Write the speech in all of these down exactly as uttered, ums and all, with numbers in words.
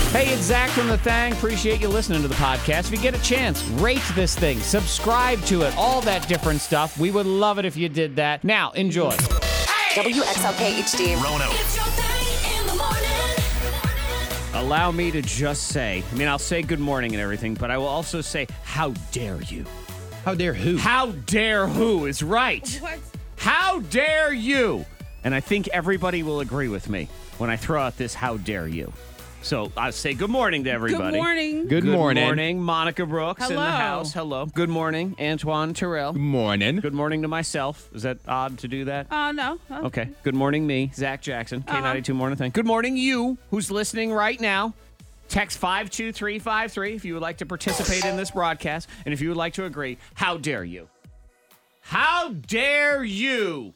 Hey, it's Zach from The Thang. Appreciate you listening to the podcast. If you get a chance, rate this thing, subscribe to it, all that different stuff. We would love it if you did that. Now, enjoy. W X L K H D. Rono. It's your thing in the morning. Allow me to just say, I mean, I'll say good morning and everything, but I will also say, how dare you? How dare who? How dare who is right? What? How dare you? And I think everybody will agree with me when I throw out this how dare you. So I'll say good morning to everybody. Good morning. Good, morning. morning, Monica Brooks in the Hello. house. Hello. Good morning, Antoine Terrell. Good morning. Good morning to myself. Is that odd to do that? Uh, no. Uh, Okay. Good morning, me, Zach Jackson, Uh-huh. K ninety-two Morning Thing. Good morning, you, who's listening right now. Text five two three five three if you would like to participate in this broadcast. And if you would like to agree, how dare you? How dare you?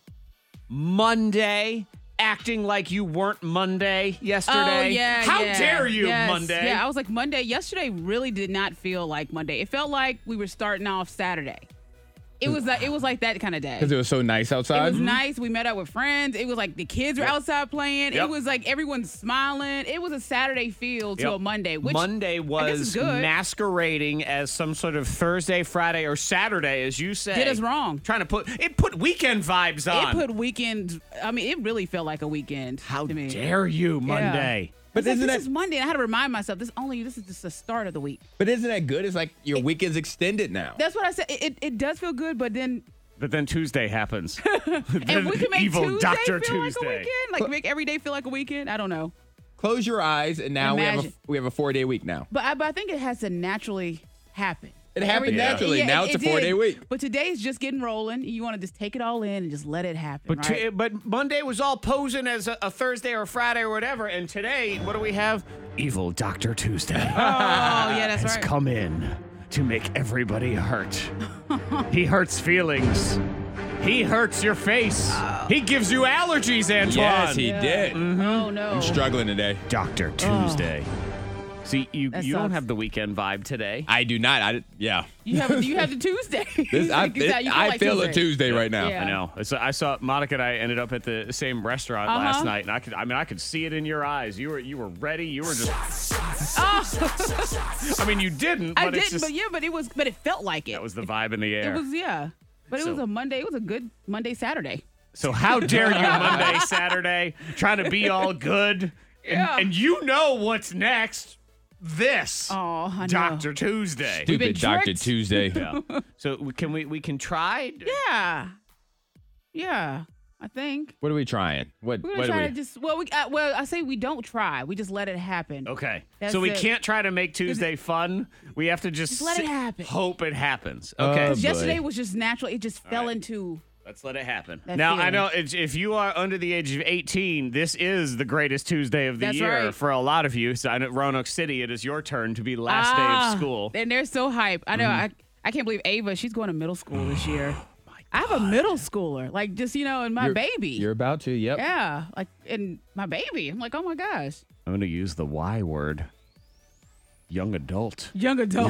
Monday, acting like you weren't Monday yesterday. Oh, yeah, How yeah. dare you, Yes. Monday? Yeah, I was like, Monday. Yesterday really did not feel like Monday. It felt like we were starting off Saturday. It was like, it was like that kind of day. Because it was so nice It outside. was nice. We met up with friends. It was like the kids were Yep. outside playing. Yep. It was like everyone's smiling. It was a Saturday feel to Yep. a Monday, which Monday I guess was is good. masquerading as some sort of Thursday, Friday, or Saturday, as you say. Did us wrong. Trying to put it put weekend vibes on. It put weekend. I mean, it really felt like a weekend. How to me. dare you, Monday? But But like, isn't this that is Monday, and I had to remind myself this only this is just the start of the week. but isn't that good? It's like your weekend's extended now. That's what I said. It, it, it does feel good, but then But then Tuesday happens. if we can make Evil Tuesday Doctor feel Tuesday. like a weekend, like make every day feel like a weekend. I don't know, Close your eyes, and now we have a Imagine. we have a four day week now. but I, but I think it has to naturally happen. It happened Every- naturally. Yeah, Now it- it's a it four day did. week. But today's just getting rolling. You want to just take it all in and just let it happen. But right? t- but Monday was all posing as a, a Thursday or a Friday or whatever, and today, what do we have? Evil Doctor Tuesday oh yeah, that's has right. come in to make everybody hurt. He hurts feelings. He hurts your face. He gives you allergies, Antoine. Yes, he Yeah. did. Oh no. I'm struggling today. Doctor Tuesday. See, you That you don't sucks. have the weekend vibe today. I do not. I yeah. You have you have the Tuesday. This, I, You feel it- I like feel a Tuesday right now. Yeah. I know. So I saw Monica and I ended up at the same restaurant Uh-huh. last night, and I could. I mean, I could see it in your eyes. You were you were ready. You were just. Oh, I mean, you didn't. But I it's didn't, just, but yeah, but it was, but it felt like it. that was the vibe in the air. It was yeah, but it was So- a Monday. It was a good Monday Saturday. So how dare you Monday, Saturday, trying to be all good, and, Yeah. and you know what's next? This Oh, I know. Doctor Tuesday. We've been Stupid Doctor tricked. Tuesday. Yeah. So we- can we we can try? Yeah, yeah. I think What are we trying? What we're gonna what try are to we? just well, we uh, well, I say we don't try. We just let it happen. Okay. That's so we it. can't try to make Tuesday fun. We have to just, Just let it sit- happen. hope it happens. Okay. Oh, Because yesterday boy. was just natural. It just fell right. into. Let's let it happen. That Now, I feeling. know it's, if you are under the age of eighteen, this is the greatest Tuesday of the That's year right. for a lot of you. So I know Roanoke City, it is your turn to be last day Ah, of school. and they're so hype. I know. Mm-hmm. I I can't believe Ava. She's going to middle school this year. Oh I have a middle schooler, like just you know, and my You're- baby. You're about to. Yep. Yeah, like and my baby. I'm like, oh my gosh, I'm going to use the Y word. Young adult. young adult.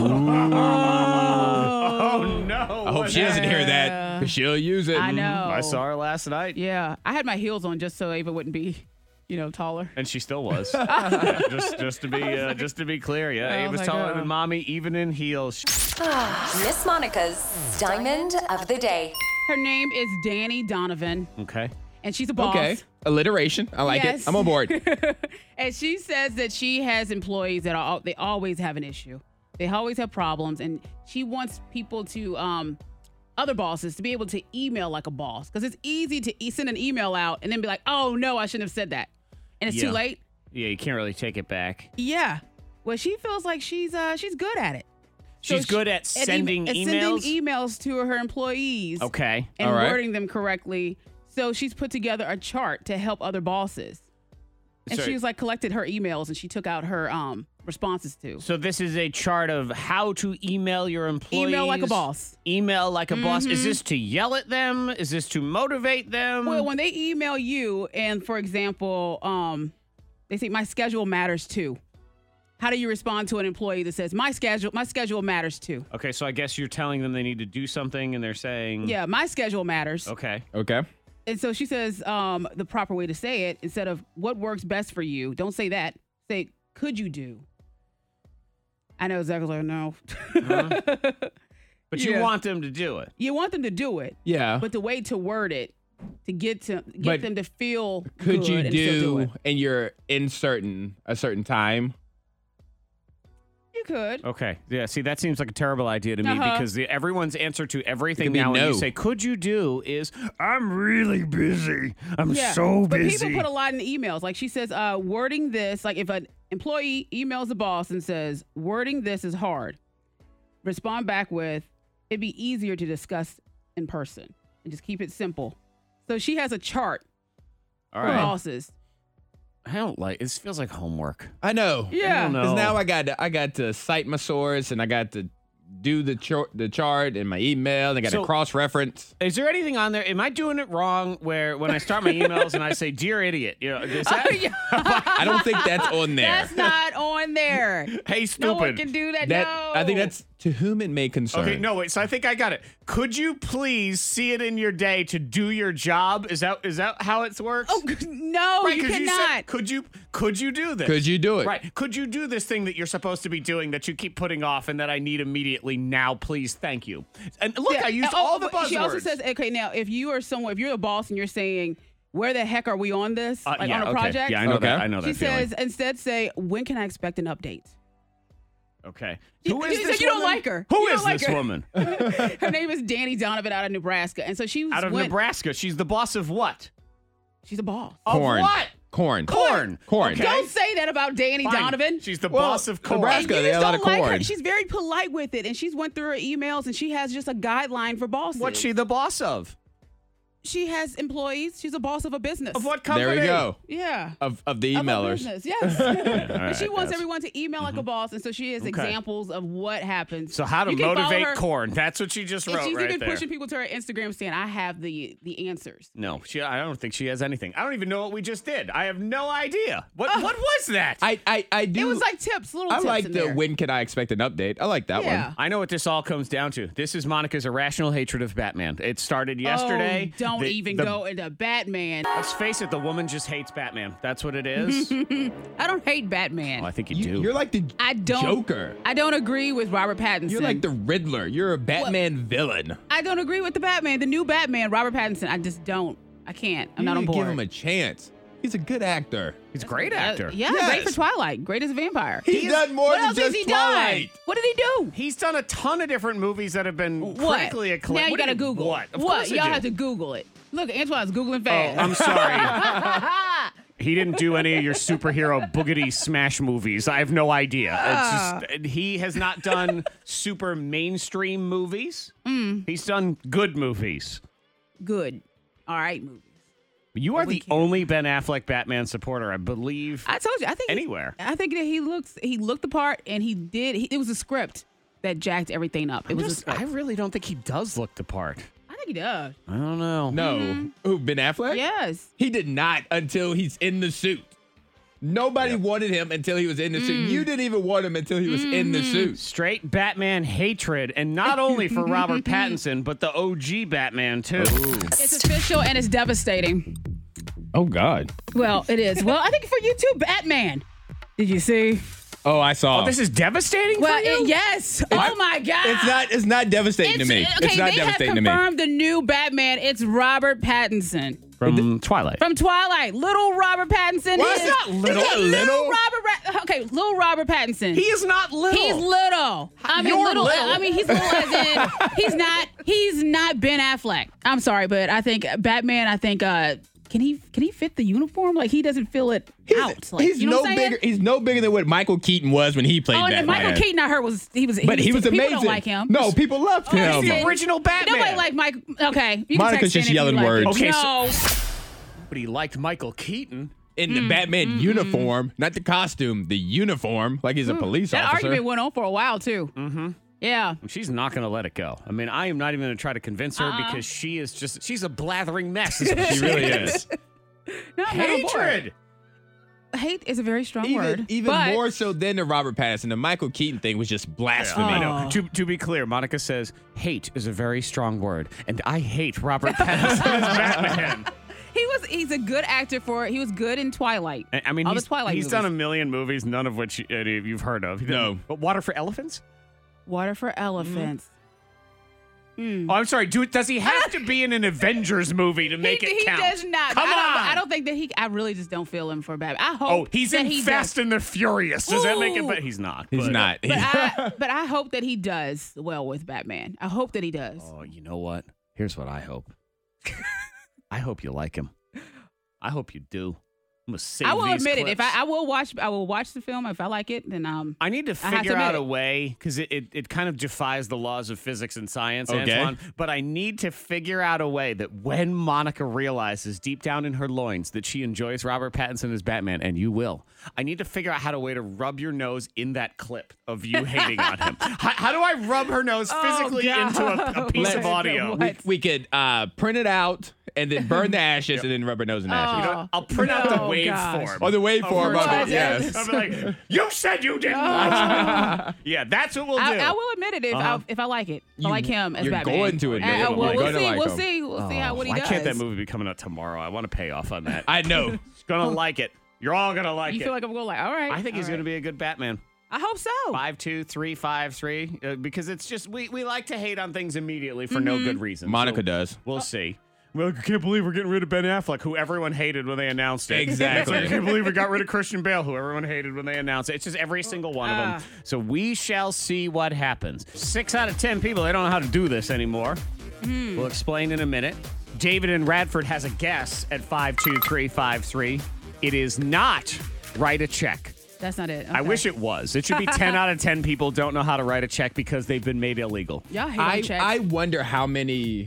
Oh, no. I hope she doesn't hear that because she'll use it. I know. I saw her last night, Yeah, I had my heels on just so Ava wouldn't be, you know, taller. and she still was. Yeah, just, just to be, uh, just to be clear, yeah, I it was was like, taller oh. than mommy, even in heels. Miss Monica's Diamond of the Day. Her name is Danny Donovan, Okay. and she's a boss. Okay. Alliteration. I like Yes. it. I'm on board. And she says that she has employees that are they always have an issue. They always have problems, and she wants people to um other bosses to be able to email like a boss because it's easy to e- send an email out and then be like, oh no, I shouldn't have said that, and it's Yeah. too late. Yeah, you can't really take it back. Yeah. Well, she feels like she's uh she's good at it. So She's good at she- at sending em- at emails? sending emails to her employees. Okay. And All right. wording them correctly. So she's put together a chart to help other bosses. And So- she was like collected her emails and she took out her um responses to. So this is a chart of how to email your employees. Email like a boss. Email like a boss. Is this to yell at them? Is this to motivate them? Well, when they email you and for example, um, they say my schedule matters too. How do you respond to an employee that says my schedule my schedule matters too? okay, so I guess you're telling them they need to do something, and they're saying, Yeah, my schedule matters. okay, Okay. And so she says um, the proper way to say it, instead of what works best for you, don't say that. Say, could you do? I know exactly what I know. But you Yeah. want them to do it. You want them to do it, Yeah. but the way to word it to get to get But them to feel Could good you and still do do, it. and you're in certain a certain time? You could. Okay. Yeah. See, that seems like a terrible idea to me Uh-huh. because the, everyone's answer to everything It could be now when you no. say, could you do, is, I'm really busy. I'm Yeah. so but busy. people put a lot in the emails. Like she says, uh, wording this, like if an employee emails the boss and says, wording this is hard, respond back with, it'd be easier to discuss in person and just keep it simple. So she has a chart All for right. bosses. I don't like it. feels like homework. I know. Yeah. don't know. Because now I got to, I got to cite my source and I got to do the chart, the chart in my email. And I got So- to cross reference. Is there anything on there? Am I doing it wrong where when I start my emails and I say, dear idiot, you know, is that, I don't think that's on there. That's not on there. hey, No one stupid. can do that. That no. I think that's to whom it may concern. Okay, no, wait. So I think I got it. Could you please see it in your day to do your job? Is that is that how it works? Oh no, right, you 'cause cannot. said, could you could you do this? Could you do it? Right. Could you do this thing that you're supposed to be doing that you keep putting off and that I need immediately now, please? Thank you. And look, Yeah, I used oh, all the but buzzwords. She also says, okay, now if you are someone, if you're a boss and you're saying, where the heck are we on this? Uh, like yeah, on a okay. project? Yeah, I know Okay. that. I know that She feeling. says, instead say, when can I expect an update? Okay. You- Who is you this said you don't woman? like her. Who You is don't like this her. woman? Her name is Danny Donovan out of Nebraska. And so she was Out of went- Nebraska. She's the boss of what? She's a boss. Corn. Of what? Corn. Corn. Corn. Okay. Don't say that about Danny Fine. Donovan. She's the Well, boss of corn. Nebraska, And they you have just a lot don't of like her. corn. She's very polite with it, and she's went through her emails, and she has just a guideline for bosses. What's she the boss of? She has employees. She's a boss of a business. Of what company? There we go. Yeah. Of of the Of a emailers. business, yes. And she right, wants yes. everyone to email like a boss, and so she has examples of what happens. So how to You can follow motivate her, corn. That's what she just And wrote she's right even there. pushing people to her Instagram saying, I have the the answers. No, she. I don't think she has anything. I don't even know what we just did. I have no idea. What What was that? I, I, I do. It was like tips, little I tips like in the there. when can I expect an update? I like that Yeah. one. I know what this all comes down to. This is Monica's irrational hatred of Batman. It started yesterday. Oh, don't The- even the- go into Batman. Let's face it, the woman just hates Batman. That's what it is. I don't hate Batman. Well, I think you, You, do. you're like the I don't. Joker. I don't agree with Robert Pattinson. You're like the Riddler. You're a Batman villain. I don't agree with the Batman, the new Batman, Robert Pattinson. I just don't. I can't. I'm you not need on to board. give him a chance. He's a good actor. He's a great Uh, actor. yeah, Yes. great for Twilight. Great as a vampire. He's done more what than else just has he Twilight. done? What did he do? He's done a ton of different movies that have been What? critically acclaimed. Now you What gotta do Google. What? Of what? course I Y'all do. have to Google it. Look, Antoine's Googling Oh, fast. I'm sorry. He didn't do any of your superhero boogity smash movies. I have no idea. It's just, he has not done super mainstream movies. Mm. He's done good movies. Good. All right, movies. You are We the can't. only Ben Affleck Batman supporter, I believe. I told you. I think he- Anywhere. I think that he looks. He looked the part, and he did. He, it was a script that jacked everything up. It I'm was just- a script. I really don't think he does look the part. I think he does. I don't know. No. Mm-hmm. Who, Ben Affleck? Yes. He did not until he's in the suit. Nobody wanted him until he was in the Mm. suit. You didn't even want him until he was in the Mm-hmm. suit. Straight Batman hatred, and not only for Robert Pattinson, but the O G Batman, too. It's official and it's devastating. Oh, God. Well, it is. Well, I think for you too, Batman. Did you see? Oh, I saw. Oh, this is devastating Well, for you? it, yes. Oh my God. It's not. It's not devastating to me. Okay, it's not they devastating have to me. confirmed the new Batman. It's Robert Pattinson From Twilight. from Twilight. Little Robert Pattinson. What? is He's not little. He's Little? Robert. Ra- okay, little Robert Pattinson. He is not little. He's little. I mean, You're little, little. I mean, he's little as in he's not. He's not Ben Affleck. I'm sorry, but I think Batman. I think. uh Can he can he fit the uniform? Like he doesn't fill it He's, out. Like, he's you know no what I'm saying? bigger. He's no bigger than what Michael Keaton was when he played Oh, and Batman. Michael Keaton, I heard was he was. But he was people amazing. Don't like him. No, people loved Oh, him. He's the did. original Batman. Nobody like Mike. Okay, you can Monica's text in just if you yelling like it. words. Okay, no. But he liked Michael Keaton. in Mm, the Batman uniform, not the costume, the uniform, like he's a police that officer. argument went on for a while too. Mm-hmm. Yeah. She's not going to let it go. I mean, I am not even going to try to convince her Uh-uh. because she is just, she's a blathering mess. Is what She really is. No, I'm not on board. Hatred. Hate is a very strong Even, word. even but more so than the Robert Pattinson. The Michael Keaton thing was just blasphemy. I Oh. know. To, to be clear, Monica says hate is a very strong word, and I hate Robert Pattinson as Batman. He was. He's a good actor for. He was good in Twilight. I I mean, all he's, the Twilight he's movies. done a million movies, none of which any of you've heard of. He did- No. But Water for Elephants? Water for Elephants. Oh, I'm sorry. Do, does he have to be in an Avengers movie to make he, it he count? does not. Come I don't, on. I don't think that he. I really just don't feel him for Batman. I hope. Oh, he's that in he Fast does. and the Furious. Does that make it Ooh. better? He's not. He's but- not. But I, but I hope that he does well with Batman. I hope that he does. Oh, you know what? Here's what I hope. I hope you like him. I hope you do. I'm gonna save I will these admit it. If clips. I, I will watch, I will watch the film. If I like it, then um, I need to I have to figure out admit a it. way because it, it, it kind of defies the laws of physics and science, Okay. Antoine. But I need to figure out a way that when Monica realizes deep down in her loins that she enjoys Robert Pattinson as Batman, and you will, I need to figure out how to way to rub your nose in that clip of you hating on him. How, how do I rub her nose physically Oh, into a, a piece of God. audio? What? We could uh, print it out and then burn the ashes and then rub our nose in the ashes. You know what? I'll print out the Oh, waveform. Oh, the waveform Of her of it, yes. I'll be like, you said you didn't. Yeah, that's what we'll do. I, I will admit it if Uh-huh. I if I like it. If I You- like him as you're Batman. going to admit Uh, it. uh, well, You're we'll going to see. like we'll him. see. We'll see how what he Why does. can't that movie be coming out tomorrow? I want to pay off on that. I know. He's gonna like it. You're all gonna like You it. feel like I'm going like, all right. I think he's all gonna right. be a good Batman. I hope so. Five two three five three. Uh, because it's just we we like to hate on things immediately for no good reason. Monica So does. We'll see. Well, I can't believe we're getting rid of Ben Affleck, who everyone hated when they announced it. Exactly. I can't believe we got rid of Christian Bale, who everyone hated when they announced it. It's just every single one of Ah. them. So we shall see what happens. Six out of ten people, they don't know how to do this anymore. We'll explain in a minute. David in Radford has a guess at five two three five three. It is not write a check. That's not it. I Okay. wish it was. It should be ten out of ten people don't know how to write a check because they've been made illegal. Y'all hate I, on checks. I wonder how many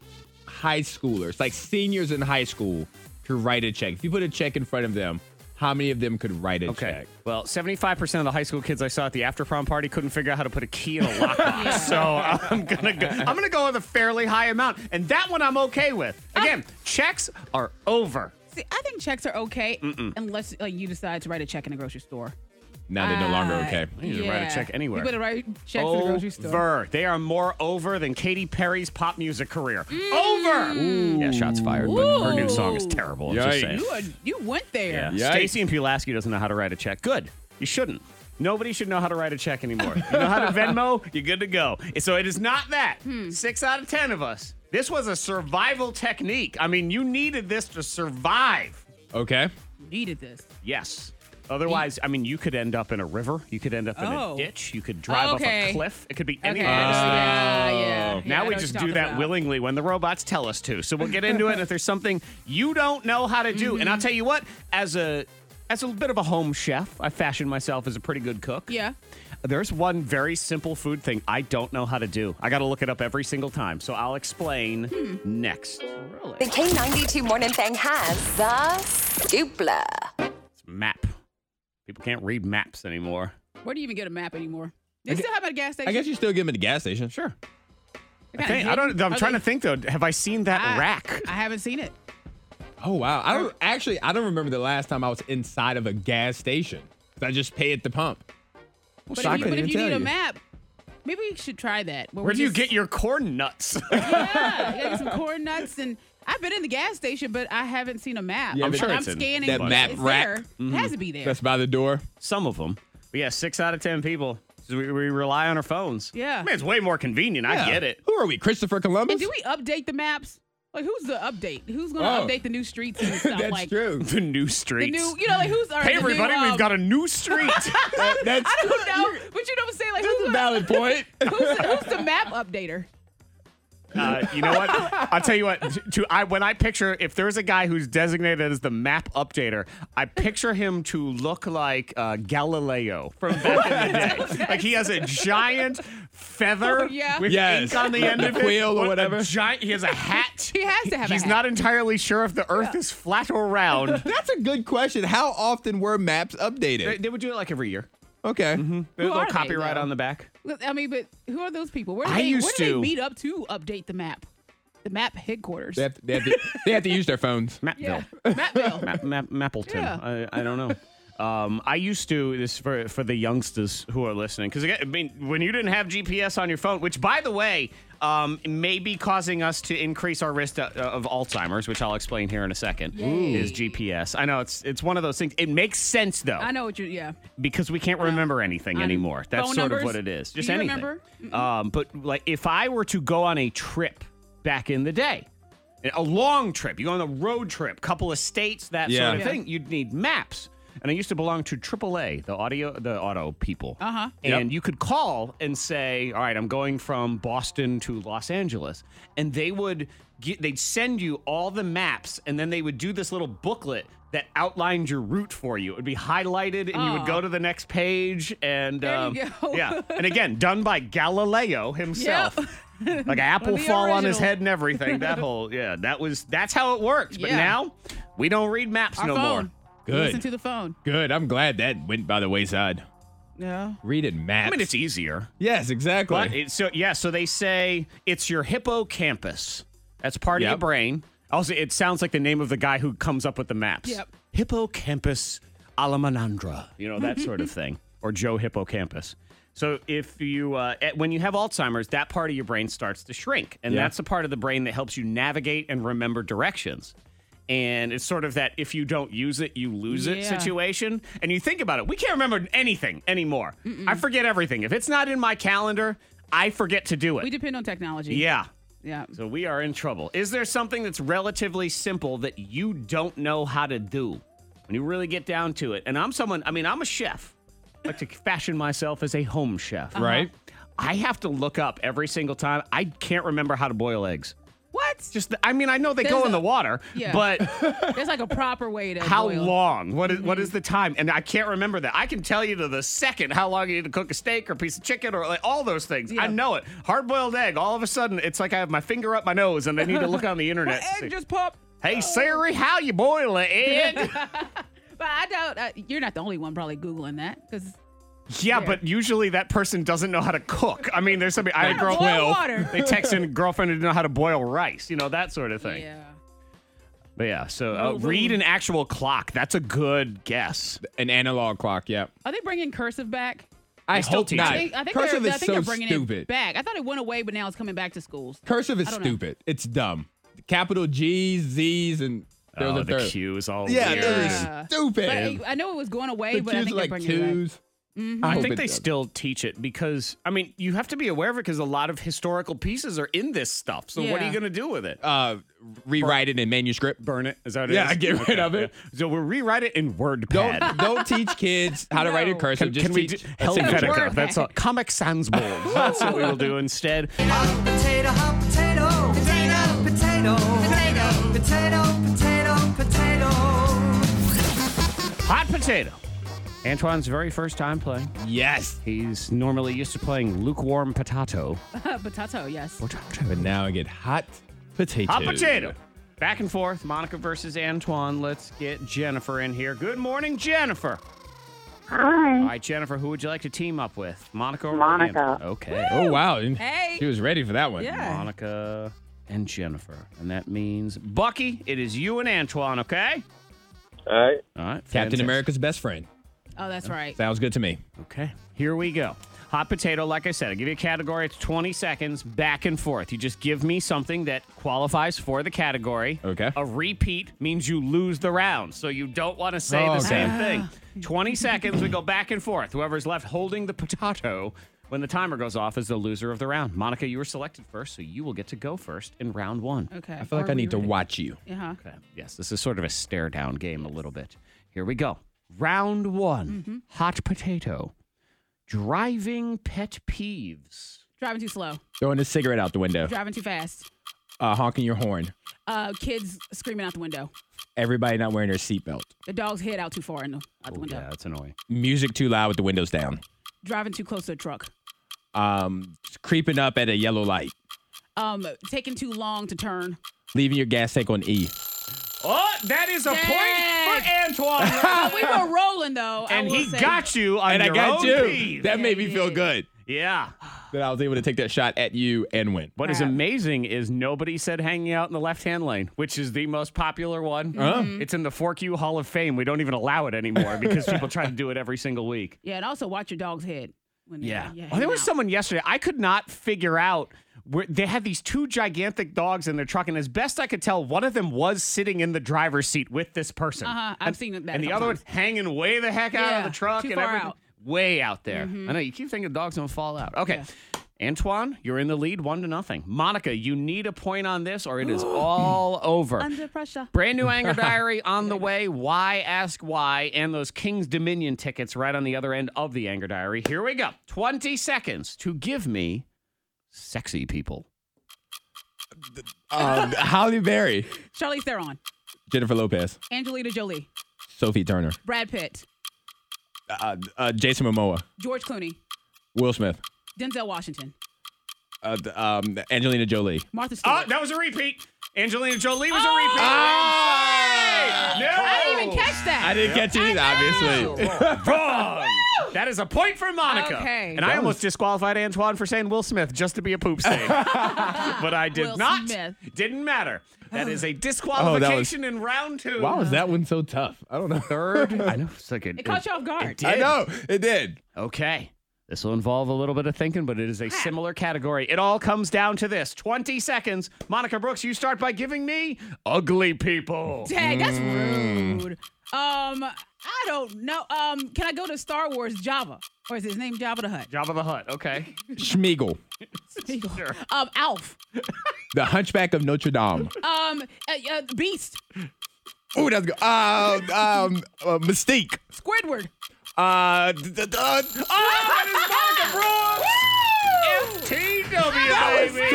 high schoolers, like seniors in high school, could write a check. If you put a check in front of them, how many of them could write a Okay. check? Well, seventy-five percent of the high school kids I saw at the after prom party couldn't figure out how to put a key in a lockbox. Yeah. So I'm gonna go, I'm gonna go with a fairly high amount, and that one I'm okay with. Again, checks are over. See, I think checks are okay unless like you decide to write a check in a grocery store. Now they're no longer Uh, okay. You can write a check anywhere. You better write checks in the grocery store. Over. They are more over than Katy Perry's pop music career. Over. Yeah, shots fired, but her new song is Ooh. terrible. I'm just Yikes. saying. You are, you went there. Yeah. Yikes. Stacy and Pulaski doesn't know how to write a check. Good. You shouldn't. Nobody should know how to write a check anymore. You know how to Venmo? You're good to go. So it is not that. Six out of ten of us. This was a survival technique. I mean, you needed this to survive. Okay. Needed this. Yes. Otherwise, I mean, you could end up in a river. You could end up in Oh. a ditch. You could drive off Okay. a cliff. It could be Okay. anything. yeah, yeah. Now Yeah, I we know just what do you're that talking about. willingly when the robots tell us to. So we'll get into it. And if there's something you don't know how to do, and I'll tell you what, as a as a bit of a home chef, I fashion myself as a pretty good cook. Yeah. There's one very simple food thing I don't know how to do. I got to look it up every single time. So I'll explain Hmm. next. The K ninety-two Morning Thing has the Scoopla. It's map. People can't read maps anymore. Where do you even get a map anymore? They still have it at a gas station. I guess you still give them at the gas station. Sure. They're I, kinda think, I don't. hidden. I'm Are trying they- to think though. Have I seen that I- rack? I haven't seen it. Oh wow! I don't actually. I don't remember the last time I was inside of a gas station. 'Cause I just pay at the pump. But So if I you, but couldn't if even you tell need a you. map, maybe we should try that. Where do you get your corn nuts? Yeah, you gotta get some corn nuts, and I've been in the gas station, but I haven't seen a map. Yeah, I'm but sure I'm it's in scanning that but map it's rack. there. It has to be there. That's by the door. Some of them. But yeah, six out of ten people. So we, we rely on our phones. Yeah. I mean, it's way more convenient. I Yeah. get it. Who are we, Christopher Columbus? And do we update the maps? Like, who's the update? Who's going to Oh. update the new streets and stuff? That's like true. The new the streets. new, you know, like who's? Or hey, the new, everybody, um, we've got a new street. That's I don't know, but you know what I'm saying? Like, That's who's a gonna- valid point. Who's the, who's the map updater? Uh, you know what? I'll tell you what. To, to- I when I picture if there's a guy who's designated as the map updater, I picture him to look like uh, Galileo from back in the day. Like he has a giant feather Oh, yeah. with Yes. ink on the end of it, Quill or a whatever. giant. He has a hat. He has to have a He's hat. not entirely sure if the Earth is flat or round. That's a good question. How often were maps they, updated? they would do it like every year. Okay. There's a Who little are they, copyright though? on the back. Look, I mean, but who are those people? Where do I they, used where do they to- meet up to update the map? The map headquarters. They have, to, they, have to, they have to use their phones. Mapville. yeah, Mapville. Map, map, Mappleton. Yeah. I, I don't know. Um, I used to this for for the youngsters who are listening because I mean when you didn't have G P S on your phone, which by the way um, may be causing us to increase our risk of, of Alzheimer's, which I'll explain here in a second. Yay. Is G P S? I know it's it's one of those things. It makes sense though. I know what you. Yeah. Because we can't remember anything Um, anymore. That's phone sort numbers? of what it is. Just Do you anything. remember? Um, but like if I were to go on a trip back in the day, a long trip, you go on a road trip, couple of states, that Yeah. sort of Yeah. thing, you'd need maps. And I used to belong to triple A, the audio, the auto people. Uh-huh. And Yep. you could call and say, "All right, I'm going from Boston to Los Angeles," and they would get, they'd send you all the maps, and then they would do this little booklet that outlined your route for you. It would be highlighted, and you would Aw. go to the next page. And There um, you go. yeah, and again, done by Galileo himself. Yep. Like apple The fall on his original. head and everything. That whole yeah, that was that's how it worked. But Yeah. now we don't read maps Our no phone. more. Good. Listen to the phone. Good. I'm glad that went by the wayside. Yeah. Reading maps. I mean, it's easier. yes, exactly. But it, so yeah, so they say it's your hippocampus. That's part of Yep. your brain. Also, it sounds like the name of the guy who comes up with the maps. Yep. Hippocampus alamanandra. You know, that sort of thing. Or Joe Hippocampus. So if you, uh, at- when you have Alzheimer's, that part of your brain starts to shrink. And Yeah. that's the part of the brain that helps you navigate and remember directions. And it's sort of that if you don't use it, you lose it Yeah. situation. And you think about it, we can't remember anything anymore. I forget everything. If it's not in my calendar, I forget to do it. We depend on technology. Yeah. Yeah. So we are in trouble. Is there something that's relatively simple that you don't know how to do when you really get down to it? And I'm someone, I mean, I'm a chef. I like to fashion myself as a home chef. Right? I have to look up every single time. I can't remember how to boil eggs. What? Just, the, I mean, I know they There's go in a- the water, Yeah. but There's like a proper way to how boil. long? What is what is the time? And I can't remember that. I can tell you to the second how long you need to cook a steak or a piece of chicken or like all those things. Yeah. I know it. Hard boiled egg. All of a sudden, it's like I have my finger up my nose and I need to look on the internet. to see, Egg just pop. hey Siri, how you boil an egg? But I doubt uh, you're not the only one probably Googling that because yeah, but usually that person doesn't know how to cook. I mean, there's somebody. I had a girl. boil water. They text in girlfriend didn't know how to boil rice. You know that sort of thing. Yeah. But yeah, so uh, Little- read an actual clock. That's a good guess. An analog clock, yeah. Are they bringing cursive back? I still hope teach not. it. I think, I think Cursive they're, is I think so they're bringing stupid. it back. I thought it went away, but now it's coming back to schools. Cursive is I don't know. stupid. It's dumb. Capital G's, Z's, and there's Oh, a the third. Q's all Yeah, weird. those Yeah. are stupid. But I, I know it was going away, the but I Q's think are they're like bringing it back. twos. I hope think it they does. still teach it because, I mean, you have to be aware of it because a lot of historical pieces are in this stuff. So what are Yeah. you going to do with it? Uh, rewrite it in manuscript. Burn it? Is that what it Yeah, is? get rid of it. yeah. So we'll rewrite it in WordPad. Don't don't teach kids how to write in No. cursive. Can, Just can we teach do a single Helvetica? word. That's all. Comic Sans bold. That's what we will do instead. Hot potato, hot potato, potato, potato, potato, potato, potato, potato. Hot potato. Antoine's very first time playing. Yes. He's normally used to playing lukewarm potato. Potato, yes. But now I get hot potato. Hot potato. Back and forth. Monica versus Antoine. Let's get Jennifer in here. Good morning, Jennifer. Hi. All right, Jennifer, who would you like to team up with? Monica or Monica. Antoine? Okay. Oh, wow. Hey. She was ready for that one. Yeah. Monica and Jennifer. And that means, Bucky, it is you and Antoine, okay? All right. All right. Captain fantastic. America's best friend. Oh, that's right. Sounds good to me. Okay, here we go. Hot potato, like I said, I'll give you a category. It's twenty seconds, back and forth. You just give me something that qualifies for the category. Okay. A repeat means you lose the round, so you don't want to say Oh, the okay. same thing. twenty seconds, we go back and forth. Whoever's left holding the potato when the timer goes off is the loser of the round. Monica, you were selected first, so you will get to go first in round one. Okay. I feel like Are I we need to ready? watch you. Uh-huh. Okay. Yes, this is sort of a stare down game a little bit. Here we go. Round one. Mm-hmm. Hot potato. Driving pet peeves. Driving too slow. Throwing a cigarette out the window. Driving too fast. Uh, honking your horn. Uh, kids screaming out the window. Everybody not wearing their seatbelt. The dog's head out too far in the, out the Oh, window. yeah, that's annoying. Music too loud with the windows down. Driving too close to a truck. Um, creeping up at a yellow light. Um, taking too long to turn. Leaving your gas tank on E. Oh, that is a Dang. point for Antoine. we were rolling though. I and will he say. got you on And I your got own you. peeve. That Yeah, made me he feel did. good. Yeah. that I was able to take that shot at you and win. What is Crap. amazing is nobody said hanging out in the left-hand lane, which is the most popular one. Mm-hmm. It's in the Fork U Hall of Fame. We don't even allow it anymore because people try to do it every single week. Yeah, and also watch your dog's head. When Yeah. They, yeah Oh, there was hang out. someone yesterday. I could not figure out where they had these two gigantic dogs in their truck, and as best I could tell, one of them was sitting in the driver's seat with this person. Uh-huh. I've and, seen that a And the couple other one times. hanging way the heck out Yeah, of the truck too and far everything. out. Way out there. Mm-hmm. I know you keep thinking dogs don't fall out. Okay. Antoine, you're in the lead, one to nothing. Monica, you need a point on this, or it is all over. Under pressure. Brand new Anger Diary on the way. Why, ask why, and those King's Dominion tickets right on the other end of the Anger Diary. Here we go. twenty seconds to give me sexy people. Um, Halle Berry, Charlize Theron. Jennifer Lopez, Angelina Jolie. Sophie Turner, Brad Pitt. uh, uh, Jason Momoa, George Clooney. Will Smith, Denzel Washington. uh, um, Angelina Jolie. Martha Oh, Stewart. that was a repeat. Angelina Jolie was Oh! a repeat. Ah! No! I didn't even catch that. I didn't catch it either, obviously. Wrong. That is a point for Monica. Okay. And I almost disqualified Antoine for saying Will Smith just to be a poop stain. But I did Will not. Smith. Didn't matter. That is a disqualification in round two. Why was that one so tough? I don't know. Third. I know. It's like a, It caught you off guard. It did. I know it did. Okay. This will involve a little bit of thinking, but it is a similar category. It all comes down to this. twenty seconds. Monica Brooks, you start by giving me ugly people. Dang, that's rude. Um, I don't know. Um, can I go to Star Wars Java? Or is his name Jabba the Hutt? Jabba the Hutt. Okay. Schmeagol, Sure. Um, Alf. the Hunchback of Notre Dame. Um, uh, uh, Beast. Oh, that's good. Uh, um, uh, Mystique. Squidward. Uh, d- d- d- uh, Oh, that is Monica Brooks. F T W, baby.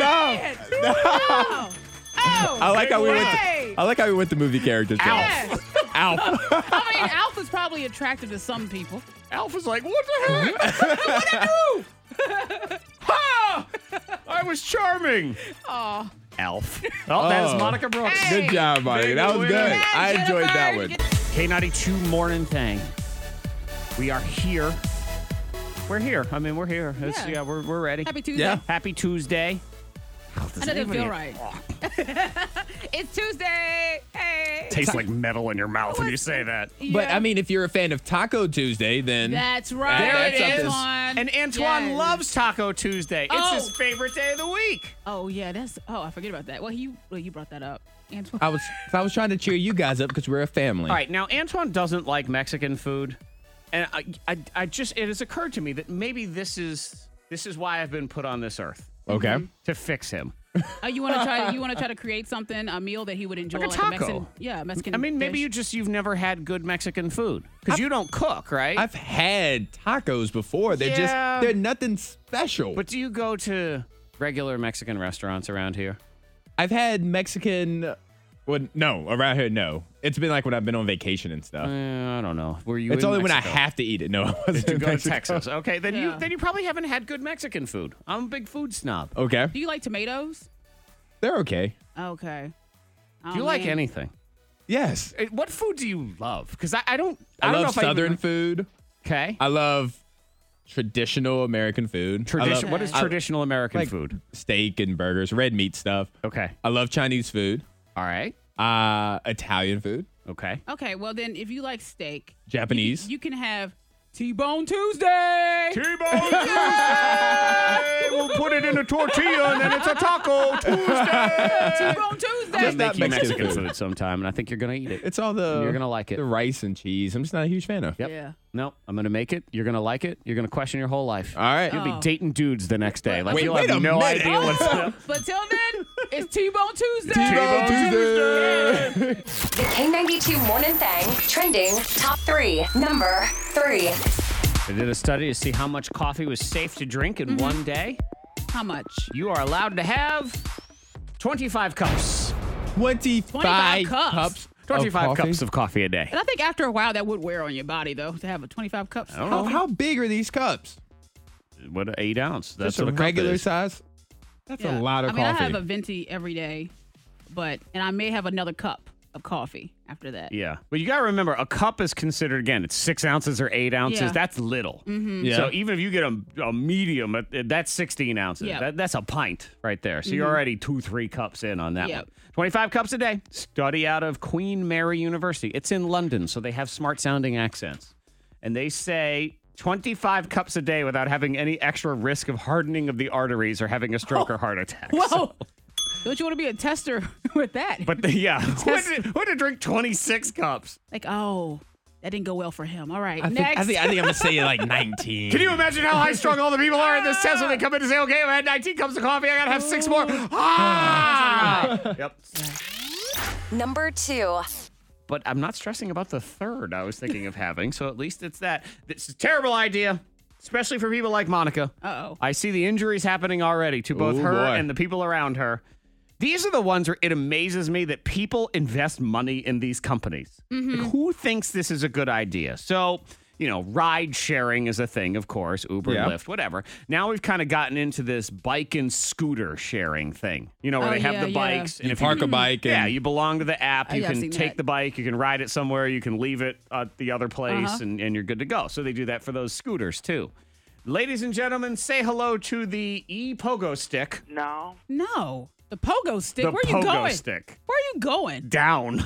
Stop. Oh, I like how we went. way. To, I like how we went to movie characters. Alf. yes. Alf. I mean, Alf is probably attractive to some people. Alpha's like, what the heck? What did I do? Ha! I was charming. Oh, Alf. Oh, that is Oh. Monica Brooks. Hey. Good job, Monica. Big That was winner. good. Yeah, I enjoyed that Jennifer, one. get- K ninety-two morning thing. We are here. We're here. I mean, we're here. It's, yeah. Yeah. we're, we're ready. Happy Tuesday. Yeah. Happy Tuesday. Oh, does That doesn't anybody- feel right. It's Tuesday. Hey. Tastes like metal in your mouth when you say that. But Yeah. I mean, if you're a fan of Taco Tuesday, then That's right. There it That's is. Antoine. And Antoine Yes. loves Taco Tuesday. It's Oh. his favorite day of the week. Oh yeah, that's. Oh, I forget about that. Well, you. Well, you brought that up, Antoine. I was I was trying to cheer you guys up because we're a family. All right, now Antoine doesn't like Mexican food, and I, I, I just it has occurred to me that maybe this is this is why I've been put on this earth Okay. to fix him. Oh, you want to try? You want to try to create something, a meal that he would enjoy, Like a like, taco. Mexican. Yeah, Mexican. I mean, maybe dish. you just you've never had good Mexican food because you don't cook, right? I've had tacos before. They're Yeah. just they're nothing special. but do you go to regular Mexican restaurants around here? I've had Mexican. Well, no, around here, no. It's been like when I've been on vacation and stuff. Uh, I don't know. Were you? it's in only when I Mexico? have to eat it. No, I wasn't Did you in go to Mexico. Texas? Okay, then you Yeah. then you probably haven't had good Mexican food. I'm a big food snob. Okay, Do you like tomatoes? they're okay. Okay. Do you like anything? Yes, Eh, What food do you love? Because I, I don't. I, I, don't love know if Southern I even, food. Okay. I love traditional American food. I love Tradition. What is I- traditional American like food? steak and burgers, red meat stuff. Okay. I love Chinese food. All right. Uh, Italian food, Okay. Okay. Well, then, if you like steak, Japanese. you can have T-Bone Tuesday. T-Bone Tuesday. We'll put it in a tortilla and then it's a taco Tuesday. T-Bone Tuesday. Just Make not you Mexican Mexican food. food sometime, and I think you're gonna eat it. it's all the You're gonna like it. The rice and cheese. I'm just not a huge fan of. Yep. Yeah. No, I'm gonna make it. You're gonna like it. You're gonna question your whole life. All right. You'll be Oh. dating dudes the next day. Like Wait, you'll wait have a no minute. idea what's up. But till then, it's T-Bone Tuesday. T-Bone Tuesday. The K ninety-two Morning Thang trending top three. Number three. They did a study to see how much coffee was safe to drink in one day. How much? You are allowed to have twenty-five cups. twenty-five, twenty-five cups. cups. twenty-five of coffee? cups of coffee a day. And I think after a while, that would wear on your body, though, to have a twenty-five cups. I don't How, know. how big are these cups? What, eight ounce? That's Just a what a cup regular is. size? That's Yeah. a lot of I mean, coffee. I have a venti every day, but and I may have another cup of coffee after that. Yeah. But you got to remember, a cup is considered, again, it's six ounces or eight ounces. Yeah. That's little. Yeah. So even if you get a, a medium, uh, that's sixteen ounces. Yeah. That, that's a pint right there. So you're already two, three cups in on that Yep. one. twenty-five cups a day. Study out of Queen Mary University. It's in London, so they have smart sounding accents. And they say twenty-five cups a day without having any extra risk of hardening of the arteries or having a stroke or heart attack. Whoa. So- Don't you want to be a tester with that? but the, yeah, who would, who would drink twenty-six cups? like, oh, that didn't go well for him. All right, I think, next. I think I think I'm gonna say like nineteen. Can you imagine how high strung all the people are in this test when they come in to say, okay, I had nineteen cups of coffee, I gotta have six more. Ah! Yep. Number two. But I'm not stressing about the third I was thinking of having, so at least it's that. It's a terrible idea, especially for people like Monica. Uh-oh. I see the injuries happening already to both Ooh, her boy. and the people around her. These are the ones where it amazes me that people invest money in these companies. Like, who thinks this is a good idea? So, you know, ride sharing is a thing, of course, Uber, Yeah. Lyft, whatever. Now we've kind of gotten into this bike and scooter sharing thing, you know, where Oh, they have yeah, the yeah. bikes. You if park a bike and yeah, you belong to the app. Oh, You yeah, I've can seen take that. the bike, you can ride it somewhere, you can leave it at the other place, Uh-huh. and, and you're good to go. So they do that for those scooters, too. Ladies and gentlemen, say hello to the e-pogo stick. No. No. The pogo stick. The Where are you pogo going? stick. Where are you going? Down.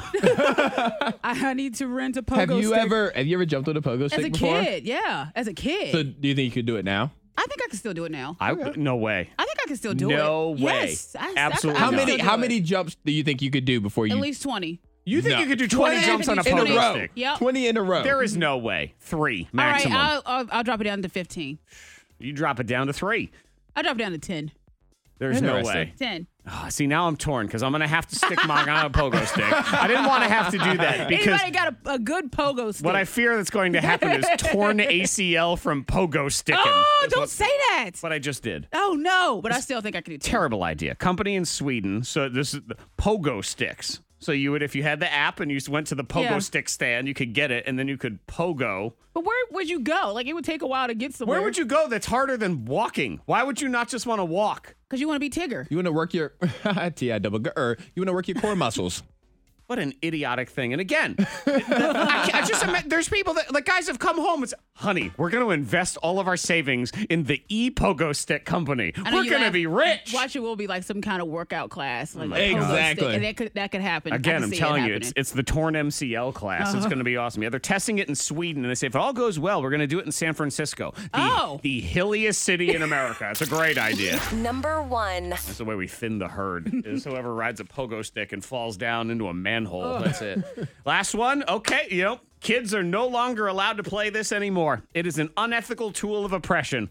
I need to rent a pogo have you stick. ever have you ever jumped on a pogo stick As a before? kid, yeah. As a kid. So do you think you could do it now? I think I can still do it now. I No way. I think I can still do it. No way. Yes. I, Absolutely I, I How can not. many still do how it. many jumps do you think you could do before you At least twenty. You think No. you could do twenty, twenty jumps on a in a pogo row. stick? Yep. twenty in a row? There is no way. Three All right, maximum. I'll, I'll, I'll drop it down to fifteen. You drop it down to three. I'll drop it down to ten. There's no Interesting. way. ten. Oh, see, now I'm torn because I'm going to have to stick mine on a pogo stick. I didn't want to have to do that because Anybody got a, a good pogo stick? what I fear that's going to happen is torn A C L from pogo sticking. Oh, is don't what- say that. What I just did. Oh, no. But I still think I can do ten. Terrible idea. Company in Sweden. So this is the pogo sticks. So you would, if you had the app and you went to the pogo Yeah. stick stand, you could get it, and then you could pogo. But where would you go? Like, it would take a while to get somewhere. Where would you go that's harder than walking? Why would you not just want to walk? Because you want to be Tigger. You want to work your T I double G or you want to work your core muscles. What an idiotic thing. And again, I, can't- I just admit, there's people that, like, guys have come home and said, honey, we're going to invest all of our savings in the e-pogo stick company. I know We're you going to laugh. be rich. Watch it will be like some kind of workout class. Like my a pogo God. stick, Exactly. And that could, that could happen. I Again, can I'm see it telling you, happening. it's it's the Torn M C L class. It's going to be awesome. Yeah, they're testing it in Sweden, and they say if it all goes well, we're going to do it in San Francisco, the, Oh. the hilliest city in America. It's a great idea. Number one. That's the way we thin the herd. Is whoever rides a pogo stick and falls down into a manhole. That's it. Last one. Okay, you know, kids are no longer allowed to play this anymore. It is an unethical tool of oppression.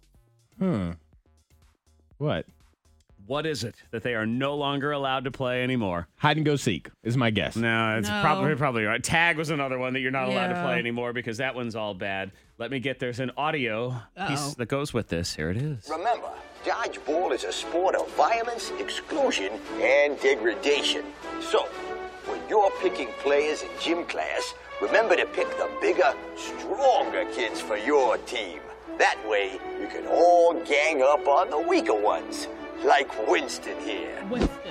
What? What is it that they are no longer allowed to play anymore? Hide and go seek is my guess. No, it's No. probably probably right. Tag was another one that you're not allowed to Yeah. play anymore because that one's all bad. Let me get there's an audio piece Uh-oh. that goes with this. Here it is. Remember, dodgeball is a sport of violence, exclusion, and degradation. So, when you're picking players in gym class, remember to pick the bigger, stronger kids for your team. That way, you can all gang up on the weaker ones, like Winston here. Winston.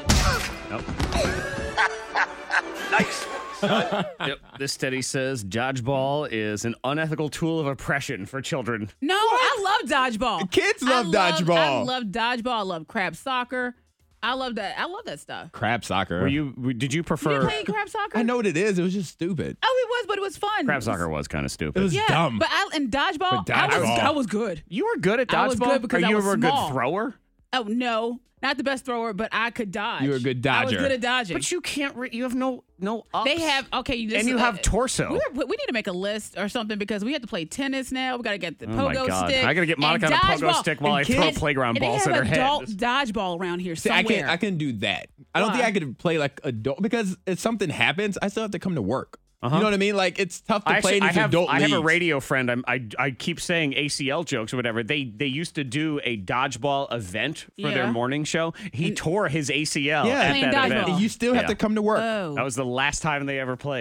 Nice one, son. Yep. This study says dodgeball is an unethical tool of oppression for children. No, I love dodgeball. Kids I love I dodgeball. love dodgeball. I love crab soccer. I love that. I love that stuff. Crab soccer. Were you? w- Did you You prefer? play crab soccer? I know what it is. It was just stupid. Oh, it was, but it was fun. Crab soccer was kind of It stupid. was Yeah, dumb. but I, and dodgeball, But I was dodgeball. I was good. You were good at dodgeball. I was good because or I you was were a small. good thrower. Oh no, not the best thrower, but I could dodge. You were a good I was dodger. good at dodging. But you can't. Re- you have no no ups. They have okay, you just, and you have uh, torso. We, we need to make a list or something because we have to play tennis now. We got to get the Oh my pogo God. stick. I gotta get Monica and on a pogo dodgeball. stick while I And throw kids- playground and they balls have at her head. adult dodgeball around here See, somewhere. I can I can do that. I don't Why? think I could play like adult because if something happens, I still have to come to work. Uh-huh. You know what I mean? Like it's tough to I play actually, in I these have adult I have a leagues. radio friend. I'm, I I keep saying A C L jokes or whatever. They they used to do a dodgeball event for their Yeah. morning show. He tore his A C L Yeah. at Playing that dodgeball. event. You still have Yeah. to come to work. Oh, That was the last time they ever played.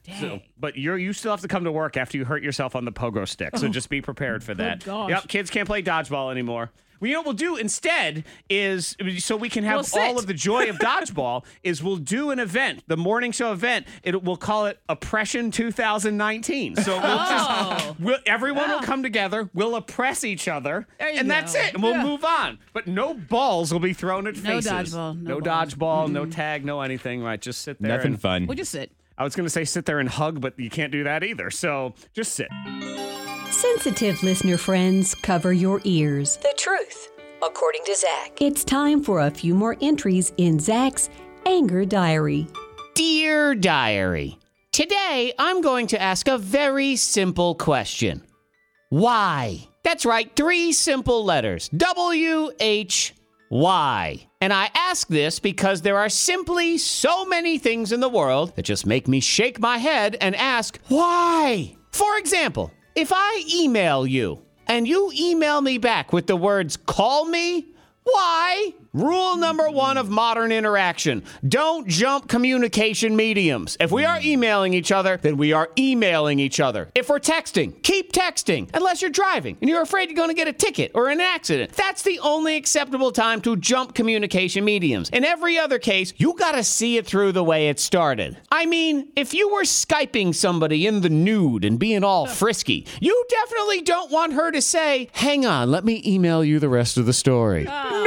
So, but you're you still have to come to work after you hurt yourself on the pogo stick. So just be prepared for that. gosh. Yep, kids can't play dodgeball anymore. Well, you know what we'll do instead is so we can have We'll sit. all of the joy of dodgeball is we'll do an event, the morning show event. It we'll call it Oppression two thousand nineteen. So we'll Oh. just we'll, everyone will come together, we'll oppress each other, There you and go. that's it. And we'll Yeah. move on. But no balls will be thrown at No faces. dodgeball, no No, balls. dodgeball, no tag, no anything. Right, just sit there. Nothing and, fun. We'll just sit. I was going to say sit there and hug, but you can't do that either. So just sit. Sensitive listener friends, cover your ears. The truth, according to Zach. It's time for a few more entries in Zach's Anger Diary. Dear Diary, today I'm going to ask a very simple question. Why? That's right, three simple letters. W H Y. And I ask this because there are simply so many things in the world that just make me shake my head and ask, why? For example, if I email you and you email me back with the words, call me, why? Rule number one of modern interaction. Don't jump communication mediums. If we are emailing each other, then we are emailing each other. If we're texting, keep texting, unless you're driving and you're afraid you're going to get a ticket or an accident. That's the only acceptable time to jump communication mediums. In every other case, you got to see it through the way it started. I mean, if you were Skyping somebody in the nude and being all frisky, you definitely don't want her to say, hang on, let me email you the rest of the story.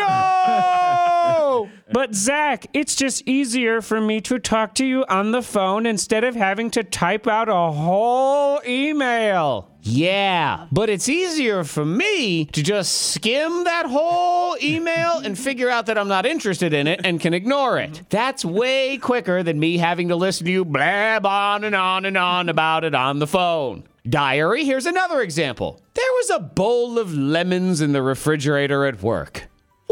No! But Zach, it's just easier for me to talk to you on the phone instead of having to type out a whole email. Yeah, but it's easier for me to just skim that whole email and figure out that I'm not interested in it and can ignore it. That's way quicker than me having to listen to you blab on and on and on about it on the phone. Diary, here's another example. There was a bowl of lemons in the refrigerator at work.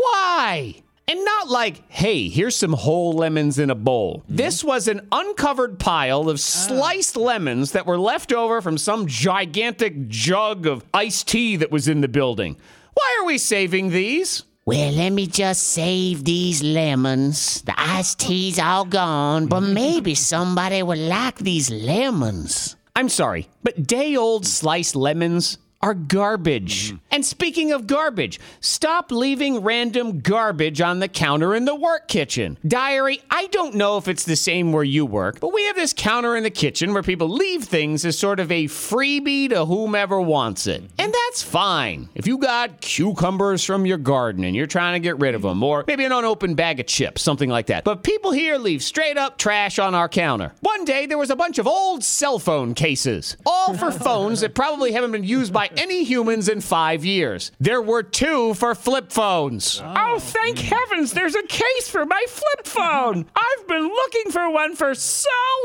Why? And not like, hey, here's some whole lemons in a bowl. This was an uncovered pile of sliced lemons that were left over from some gigantic jug of iced tea that was in the building. Why are we saving these? Well, let me just save these lemons. The iced tea's all gone, but maybe somebody would like these lemons. I'm sorry, but day-old sliced lemons are garbage. And speaking of garbage, stop leaving random garbage on the counter in the work kitchen. Diary, I don't know if it's the same where you work, but we have this counter in the kitchen where people leave things as sort of a freebie to whomever wants it. And that's fine. If you got cucumbers from your garden and you're trying to get rid of them, or maybe an unopened bag of chips, something like that. But people here leave straight up trash on our counter. One day there was a bunch of old cell phone cases, all for phones that probably haven't been used by any humans in five years. There were two for flip phones. Oh, thank heavens, there's a case for my flip phone. I've been looking for one for so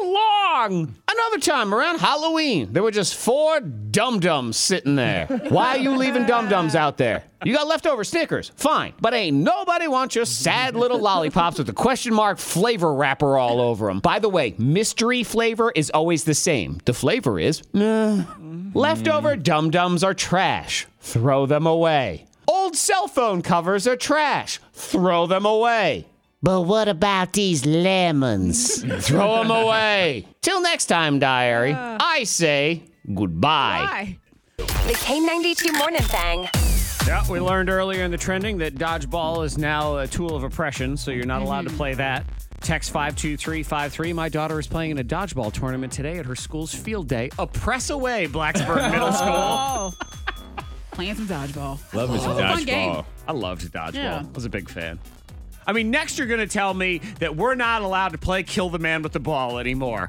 long. Another time around Halloween, there were just four dum-dums sitting there. Why are you leaving dum-dums out there? You got leftover Snickers, fine. But ain't nobody wants your sad little lollipops with the question mark flavor wrapper all over them. By the way, mystery flavor is always the same. The flavor is, meh. Leftover dum-dums are trash. Throw them away. Old cell phone covers are trash. Throw them away. But what about these lemons? Throw them away. Till next time, Diary, I say goodbye. Bye. The K ninety-two Morning Thang. Yeah, we learned earlier in the trending that dodgeball is now a tool of oppression, so you're not allowed to play that. Text five two three five three. My daughter is playing in a dodgeball tournament today at her school's field day. Oppress away, Blacksburg Middle School. Oh. Playing some dodgeball. Love me some It's a fun game. dodgeball. I loved dodgeball. Yeah. I was a big fan. I mean, next you're going to tell me that we're not allowed to play Kill the Man with the Ball anymore.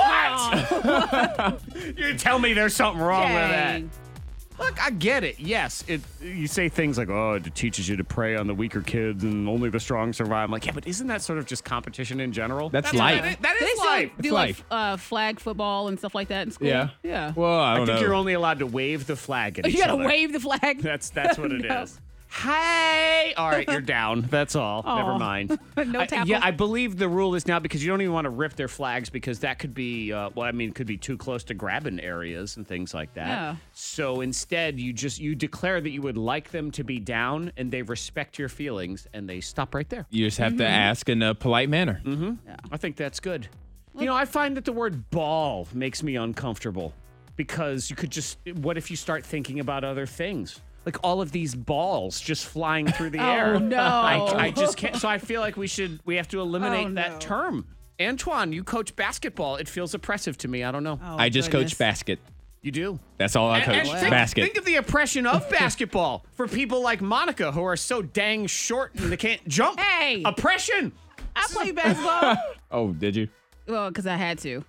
What? You tell me there's something wrong with that. Dang. Look, I get it. Yes, it. You say things like, "Oh, it teaches you to prey on the weaker kids, and only the strong survive." I'm like, yeah, but isn't that sort of just competition in general? That's what life. it is. That Do they is still life. do It's like life. uh, flag football and stuff like that in school? Yeah. Yeah. Well, I I don't think know. you're only allowed to wave the flag at you each gotta other. wave the flag. That's that's what it is. No. Hey, all right, you're down. That's all. Never Aw. mind. No I- tackle. yeah, I believe the rule is now because you don't even want to rip their flags because that could be, uh, well, I mean, it could be too close to grabbing areas and things like that. Yeah. So instead, you just you declare that you would like them to be down, and they respect your feelings, and they stop right there. You just have to ask in a polite manner. Mm-hmm. I think that's good. You know, I find that the word ball makes me uncomfortable because you could just, what if you start thinking about other things? Like all of these balls just flying through the air. Oh, no. I, I just can't. So I feel like we should, we have to eliminate Oh, that no. term. Antoine, you coach basketball. It feels oppressive to me. I don't know. Oh, I just goodness. coach basket. You do. That's all I And- coach. and think, basket. think of the oppression of basketball for people like Monica who are so dang short and they can't jump. Hey. Oppression. I play basketball. oh, did you? Well, because I had to.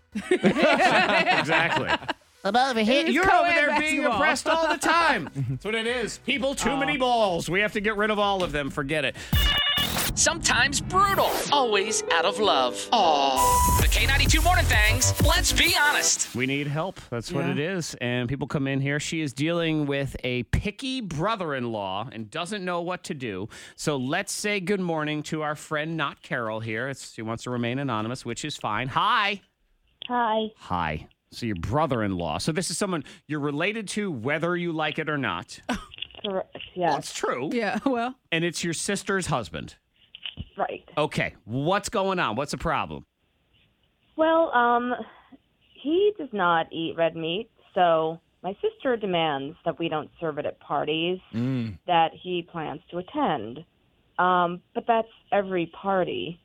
Exactly. Above You're over co-ed there being basketball. oppressed all the time. That's what it is. People, too many balls. We have to get rid of all of them. Forget it. Sometimes brutal, always out of love. Aww. The K ninety-two Morning Thangs, let's be honest. We need help. That's what Yeah. it is. And people come in here. She is dealing with a picky brother-in-law and doesn't know what to do. So let's say good morning to our friend, not Carol here. It's, she wants to remain anonymous, which is fine. Hi. Hi. Hi. So your brother-in-law. So this is someone you're related to whether you like it or not. Correct. Yes. It's true. Yeah, well. And it's your sister's husband. Right. Okay. What's going on? What's the problem? Well, um, he does not eat red meat, so my sister demands that we don't serve it at parties Mm. that he plans to attend. Um, but that's every party.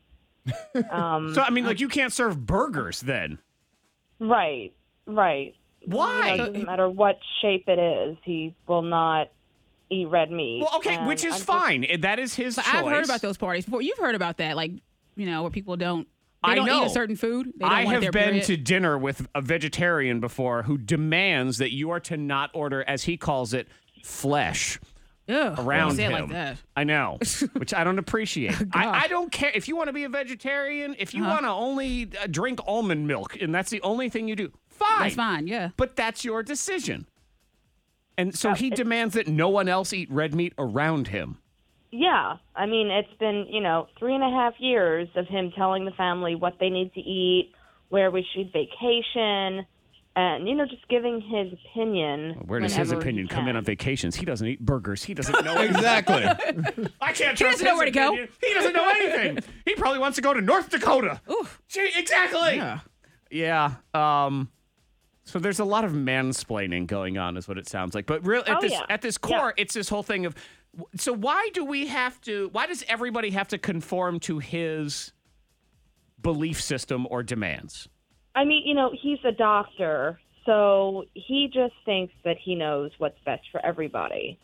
Um, So, I mean, like, you can't serve burgers then. right. Right. Why? You know, it doesn't matter what shape it is, he will not eat red meat. Well, okay, And which is I'm just- fine. That is his But choice. I've heard about those parties before. You've heard about that, like, you know, where people don't, they I don't know. eat a certain food. They don't I want have their been bread. to dinner with a vegetarian before who demands that you are to not order, as he calls it, flesh Ugh, around don't say him. it like that. I know, which I don't appreciate. God. I, I don't care if you want to be a vegetarian. If you Uh-huh. want to only uh, drink almond milk and that's the only thing you do, fine. That's fine, yeah. But that's your decision. And so he demands that no one else eat red meat around him. Yeah. I mean, it's been, you know, three and a half years of him telling the family what they need to eat, where we should vacation, and, you know, just giving his opinion. Where does his whenever he opinion come in can. on vacations? He doesn't eat burgers. He doesn't know Exactly. I can't He trust doesn't know his where to go. opinion. He doesn't know anything. He probably wants to go to North Dakota. Ooh. Gee, exactly. Yeah. Yeah. Um, so there's a lot of mansplaining going on, is what it sounds like. But real at Oh, this yeah. at this core, it's this whole thing of. So why do we have to? Why does everybody have to conform to his belief system or demands? I mean, you know, he's a doctor, so he just thinks that he knows what's best for everybody.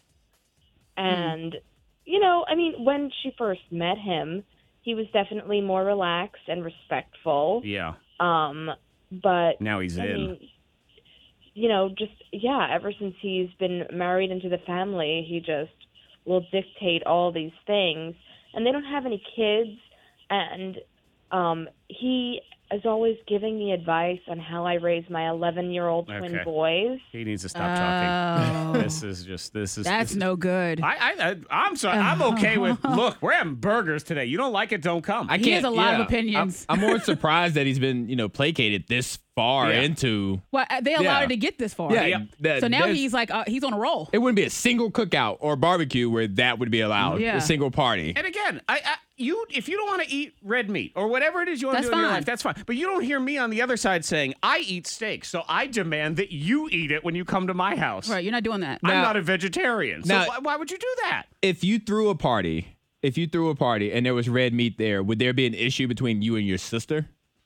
And, you know, I mean, when she first met him, he was definitely more relaxed and respectful. Yeah. Um, but Now he's I in. mean, you know, just yeah, ever since he's been married into the family, he just will dictate all these things. And they don't have any kids, and um, he is always giving me advice on how I raise my eleven-year-old twin Okay. boys. He needs to stop talking. Oh. This is just this is That's this is- no good. I, I, I I'm sorry. I'm okay with. Look, we're having burgers today. You don't like it? Don't come. I He can't. has a lot of yeah. opinions. I'm, I'm more surprised that he's been, you know, placated this far Yeah. into. Well, uh, they allowed Yeah. it to get this far. Yeah, Yeah. that- So now there's- he's like, uh, he's on a roll. It wouldn't be a single cookout or barbecue where that would be allowed. Yeah. A single party. And again, I, I you if you don't want to eat red meat or whatever it is you want to That's do in your fine. life, that's fine. But you don't hear me on the other side saying I eat steak, so I demand that you eat it when you come to my house. Right, you're not doing that. I'm Now- not a vegetarian, so now- why, why would you do that? If you threw a party, if you threw a party and there was red meat there, would there be an issue between you and your sister?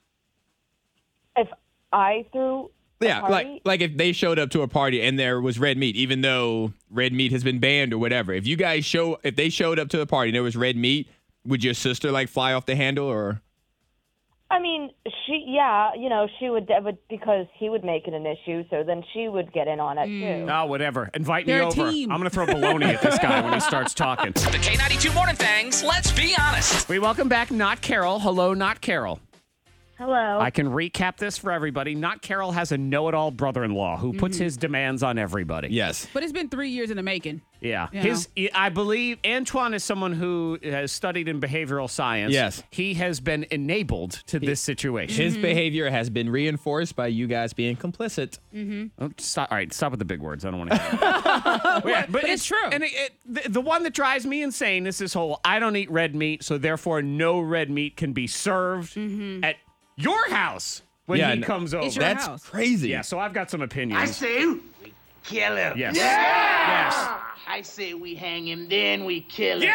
If I threw a Yeah, party, like like if they showed up to a party and there was red meat, even though red meat has been banned or whatever. If you guys show, if they showed up to the party and there was red meat, would your sister like fly off the handle or? I mean, she, yeah, you know, she would, would because he would make it an issue, so then she would get in on it too. Oh, whatever. Invite They're me a over. team. I'm going to throw baloney at this guy when he starts talking. The K ninety-two Morning Thangs, let's be honest. We welcome back Not Carol. Hello, Not Carol. Hello. I can recap this for everybody. Not Carol has a know-it-all brother-in-law who puts Mm-hmm. his demands on everybody. Yes. But it's been three years in the making. Yeah. You His I believe Antoine is someone who has studied in behavioral science. Yes. He has been enabled to this situation. His behavior has been reinforced by you guys being complicit. Oh, stop. All right, stop with the big words. I don't want to hear it. Yeah, but, it's true. And it, it, the, the one that drives me insane is this whole I don't eat red meat, so therefore no red meat can be served at your house when Yeah, he n- comes over. It's your That's house. crazy. Yeah, so I've got some opinions. I say we kill him. Yes. Yes. I say we hang him, then we kill him. Yes!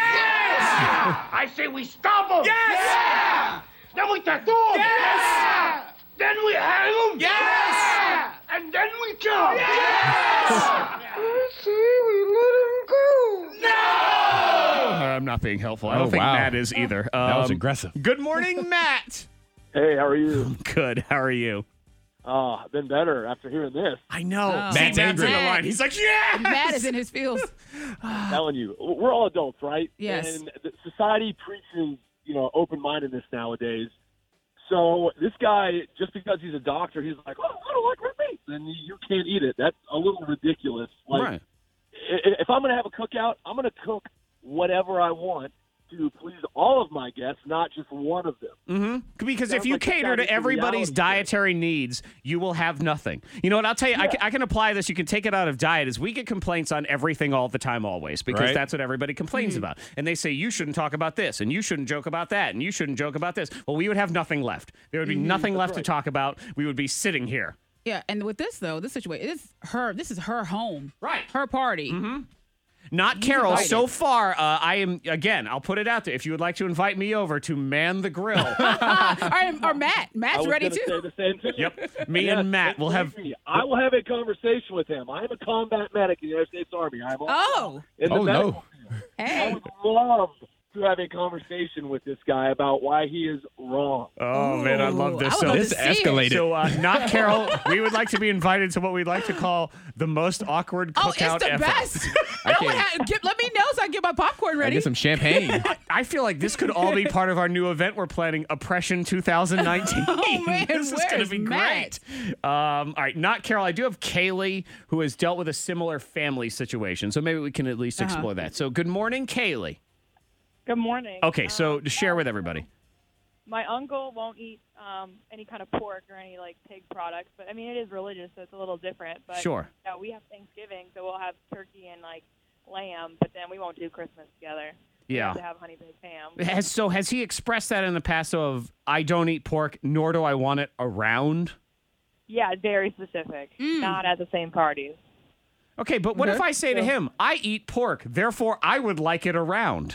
I say we stop him. Yes! Yeah! Then we tattoo him. Yes! Yeah! Then we hang him. Yes! Yeah! And then we kill him. Yes! I say we let him go. Uh, I'm not being helpful. I don't Oh, think wow. Matt is either. That was Um, aggressive. Good morning, Matt. Hey, how are you? Good. How are you? Oh, I've been better after hearing this. I know. Oh. See, Matt's Matt's angry. in the line. He's like, yes! Matt is in his feels. I'm telling you, we're all adults, right? Yes. And the society preaches, you know, open-mindedness nowadays. So this guy, just because he's a doctor, he's like, oh, I don't like red meat, then you can't eat it. That's a little ridiculous. Like, Right. i- if I'm going to have a cookout, I'm going to cook whatever I want to please all of my guests, not just one of them. Mm-hmm. Because if Sounds you like the cater guy to that's a everybody's reality dietary needs, you will have nothing. You know what? I'll tell you, I, can, I can apply this. You can take it out of diet. Is we get complaints on everything all the time, always, because Right. that's what everybody complains about. And they say, you shouldn't talk about this, and you shouldn't joke about that, and you shouldn't joke about this. Well, we would have nothing left. There would be nothing left to talk about. We would be sitting here. Yeah, and with this though, this situation, it's her. This is her home, Right. Her party. Mm-hmm. Not Carol. invited. So far, uh, I am, again, I'll put it out there. If you would like to invite me over to man the grill. or, or Matt. I Matt's was ready gonna too. say the same thing. Yep. Me Yes, and Matt will have. believe me, I will have a conversation with him. I am a combat medic in the United States Army. I'm also Oh, in the Oh, medical no. field. I hey. would love to have a conversation with this guy about why he is wrong. Oh, man, I love Ooh, this. I would So love This to see it. escalated. So, uh, not Carol. We would like to be invited to what we'd like to call the most awkward Oh, cookout it's the ever. best. I I would can't- have, get, let me know so I can get my popcorn I ready. get some champagne. I feel like this could all be part of our new event we're planning, Oppression twenty nineteen. Oh, man, this is going to where's be Matt? great. Um, all right, not Carol. I do have Kaylee, who has dealt with a similar family situation, so maybe we can at least Uh-huh. explore that. So, good morning, Kaylee. Good morning. Okay, so Um, to share with everybody. my uncle won't eat um, any kind of pork or any like pig products, but I mean it is religious, so it's a little different. But Sure. yeah, we have Thanksgiving, so we'll have turkey and like lamb, but then we won't do Christmas together. We Yeah. have to have honey baked ham. Has, so has he expressed that in the past of, I don't eat pork, nor do I want it around? Yeah, very specific. Not at the same parties. Okay, but what if Okay. I say to So- him, I eat pork, therefore I would like it around?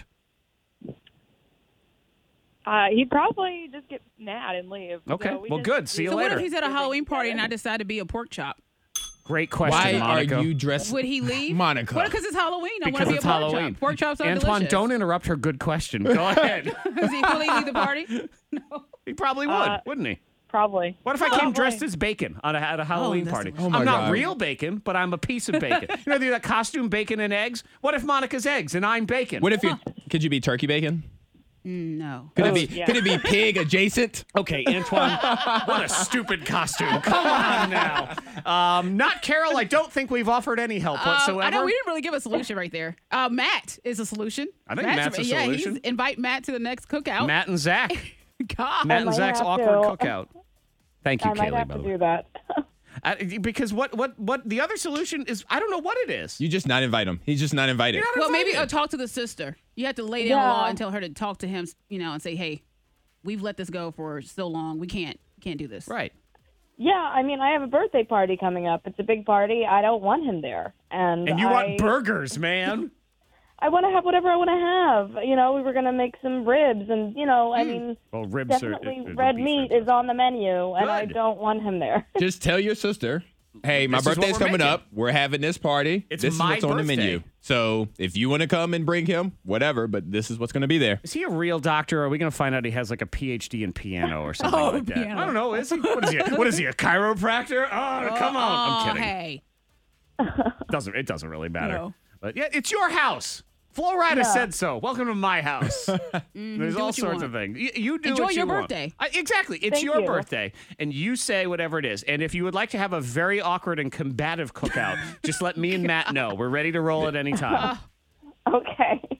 Uh, he'd probably just get mad and leave. Okay, So we well, just- good. See you so later. what if he's at a Halloween party and I decide to be a pork chop? Great question, Why Monica. are you dressed? Would he leave? Monica. What? Because it's Halloween. I want Because to be a it's pork Halloween. chop. Pork chops are Antoine, delicious. don't interrupt her good question. Go ahead. Does he fully leave the party? He probably would, Uh, wouldn't he? Probably. What if I came Probably. dressed as bacon on a, at a Halloween that's party? the- Oh, my I'm not God. real bacon, but I'm a piece of bacon. You know, they do that costume bacon and eggs. What if Monica's eggs and I'm bacon? What if you? Could you be turkey bacon? Mm, no. Could Oh, it be? yeah. Could it be pig adjacent? Okay, Antoine, what a stupid costume. Come on now. Um, not Carol. I don't think we've offered any help Um, whatsoever. I know we didn't really give a solution right there. Uh, Matt is a solution. I think Matt's a yeah, solution. he's invite Matt to the next cookout. Matt and Zach. God. Matt and might Zach's have awkward to. cookout. Thank you, I might Kaylee, have by to the way. do that. Uh, because what, what, what the other solution is, I don't know what it is. You just not invite him. He's just not invited. You're not Well, maybe invited. uh, talk to the sister. You have to lay down the Yeah. law and tell her to talk to him, you know, and say, "Hey, we've let this go for so long. We can't can't do this." Right. Yeah, I mean, I have a birthday party coming up. It's a big party. I don't want him there. And, And you I, want burgers, man. I want to have whatever I want to have. You know, we were going to make some ribs, and, you know, I mean, Well, ribs definitely are. red meat is on the menu, and I Good. don't want him there. Just tell your sister, hey, my This is what birthday's we're coming making. up. We're having this party. It's this my is what's on the birthday. menu. So if you want to come and bring him, whatever, but this is what's going to be there. Is he a real doctor, or are we going to find out he has like a P H D in piano or something Oh, like that? piano. I don't know. Is he? What is he? What is he? A chiropractor? Oh, come on! I'm Oh, kidding. hey. Doesn't it doesn't really matter? No. But yeah, it's your house. Flo Rida said so. Welcome to my house. There's do all what you sorts want. of things. You, you do Enjoy what you your want. birthday. I- exactly. It's Thank your you. birthday, and you say whatever it is. And if you would like to have a very awkward and combative cookout, just let me and Matt know. We're ready to roll at any time. Okay.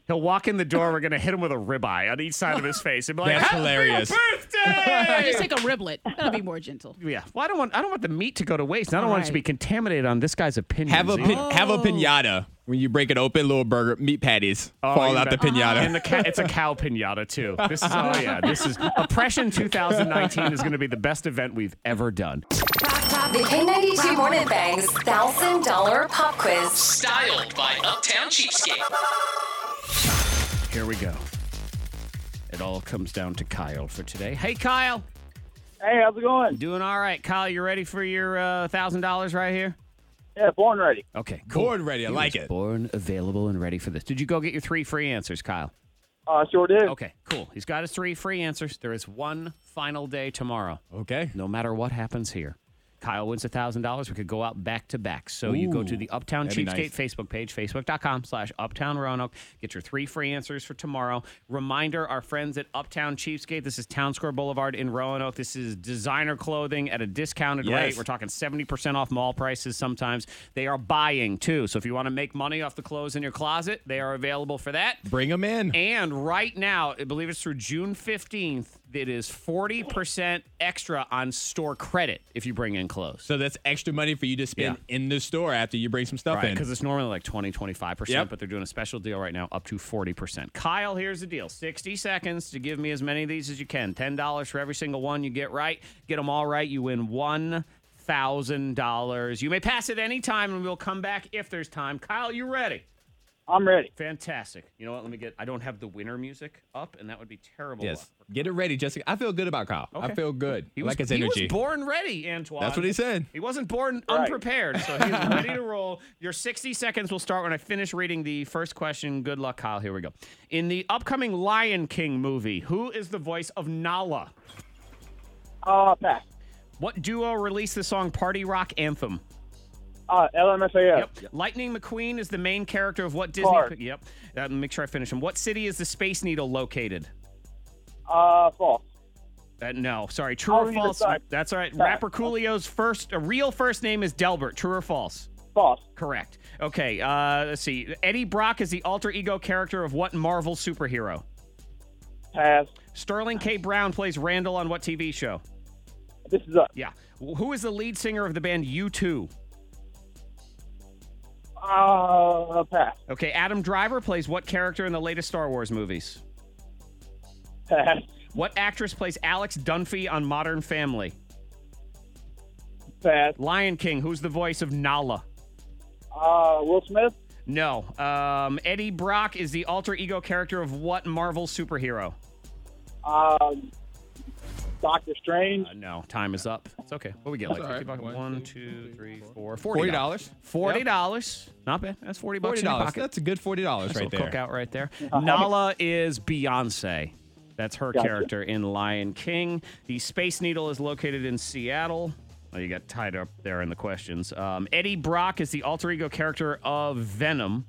He'll walk in the door. We're gonna hit him with a ribeye on each side of his face and be like, That's "Happy hilarious." birthday!" Just take a riblet. That'll be more gentle. Yeah. Well, I don't want. I don't want the meat to go to waste. I don't All want it to right. be contaminated on this guy's opinion. Have a pin, have a pinata when you break it open. Little burger meat patties fall out the pinata. And the ca- it's a cow pinata too. This is oh yeah. This is Oppression twenty nineteen is going to be the best event we've ever done. The K ninety-two Morning Thang's one thousand dollars Pop Quiz. Styled by Uptown Cheapskate. Here we go. It all comes down to Kyle for today. Hey, Kyle. Hey, how's it going? Doing all right. Kyle, you ready for your uh, one thousand dollars right here? Yeah, born ready. Okay, cool. Born ready. I He like was it. Born, available, and ready for this. Did you go get your three free answers, Kyle? Uh, sure did. Okay, cool. He's got his three free answers. There is one final day tomorrow. Okay. No matter what happens here. Kyle wins one thousand dollars. We could go out back to back. So you go to Ooh, the Uptown that'd be Cheapskate nice. Facebook page, facebook.com slash Uptown Roanoke. Get your three free answers for tomorrow. Reminder, our friends at Uptown Cheapskate. This is Town Square Boulevard in Roanoke. This is designer clothing at a discounted Yes. rate. We're talking seventy percent off mall prices sometimes. They are buying, too. So if you want to make money off the clothes in your closet, they are available for that. Bring them in. And right now, I believe it's through June fifteenth, it is forty percent extra on store credit if you bring in clothes. So that's extra money for you to spend Yeah. in the store after you bring some stuff Right, in. because it's normally like twenty, twenty-five percent, Yep. but they're doing a special deal right now up to forty percent. Kyle, here's the deal. sixty seconds to give me as many of these as you can. ten dollars for every single one you get right. Get them all right, you win one thousand dollars. You may pass at any time, and we'll come back if there's time. Kyle, you ready? I'm ready. Fantastic. You know what? Let me get, I don't have the winner music up, and that would be terrible. Yes. Get it ready, Jessica. I feel good about Kyle. I Okay. feel good. He I was, like his he energy. was born ready, Antoine. That's what he said. He wasn't born unprepared, so he's ready to roll. Your sixty seconds will start when I finish reading the first question. Good luck, Kyle. Here we go. In the upcoming Lion King movie, who is the voice of Nala? Uh, pass. What duo released the song Party Rock Anthem? Uh, L M F A O. Yep. Lightning McQueen is the main character of what Disney? Cars. Yep. Uh, make sure I finish him. What city is the Space Needle located? Uh, false. Uh, no, sorry. True I'll or read the false? side. That's all right. Pass. Rapper Coolio's first, a real first name is Delbert. True or false? False. Correct. Okay, uh, let's see. Eddie Brock is the alter ego character of what Marvel superhero? Pass. Sterling K. Brown plays Randall on what T V show? This is up. Yeah. Wh- Who is the lead singer of the band U two? Uh, pass. Okay, Adam Driver plays what character in the latest Star Wars movies? Pass. What actress plays Alex Dunphy on Modern Family? Pass. Lion King, who's the voice of Nala? Uh, Will Smith. No. Um, Eddie Brock is the alter ego character of what Marvel superhero? Um, Doctor Strange. Uh, no, time is up. It's okay. What we get? Like That's all fifty right. bucks? One, One, two, two, three, four, forty Forty dollars. Forty dollars. Not bad. That's forty bucks Forty in your dollars. pocket. That's a good forty dollars Nice right little there. cookout right there. Nala is Beyonce. That's her Gotcha. character in Lion King. The Space Needle is located in Seattle. Oh, you got tied up there in the questions. Um, Eddie Brock is the alter ego character of Venom.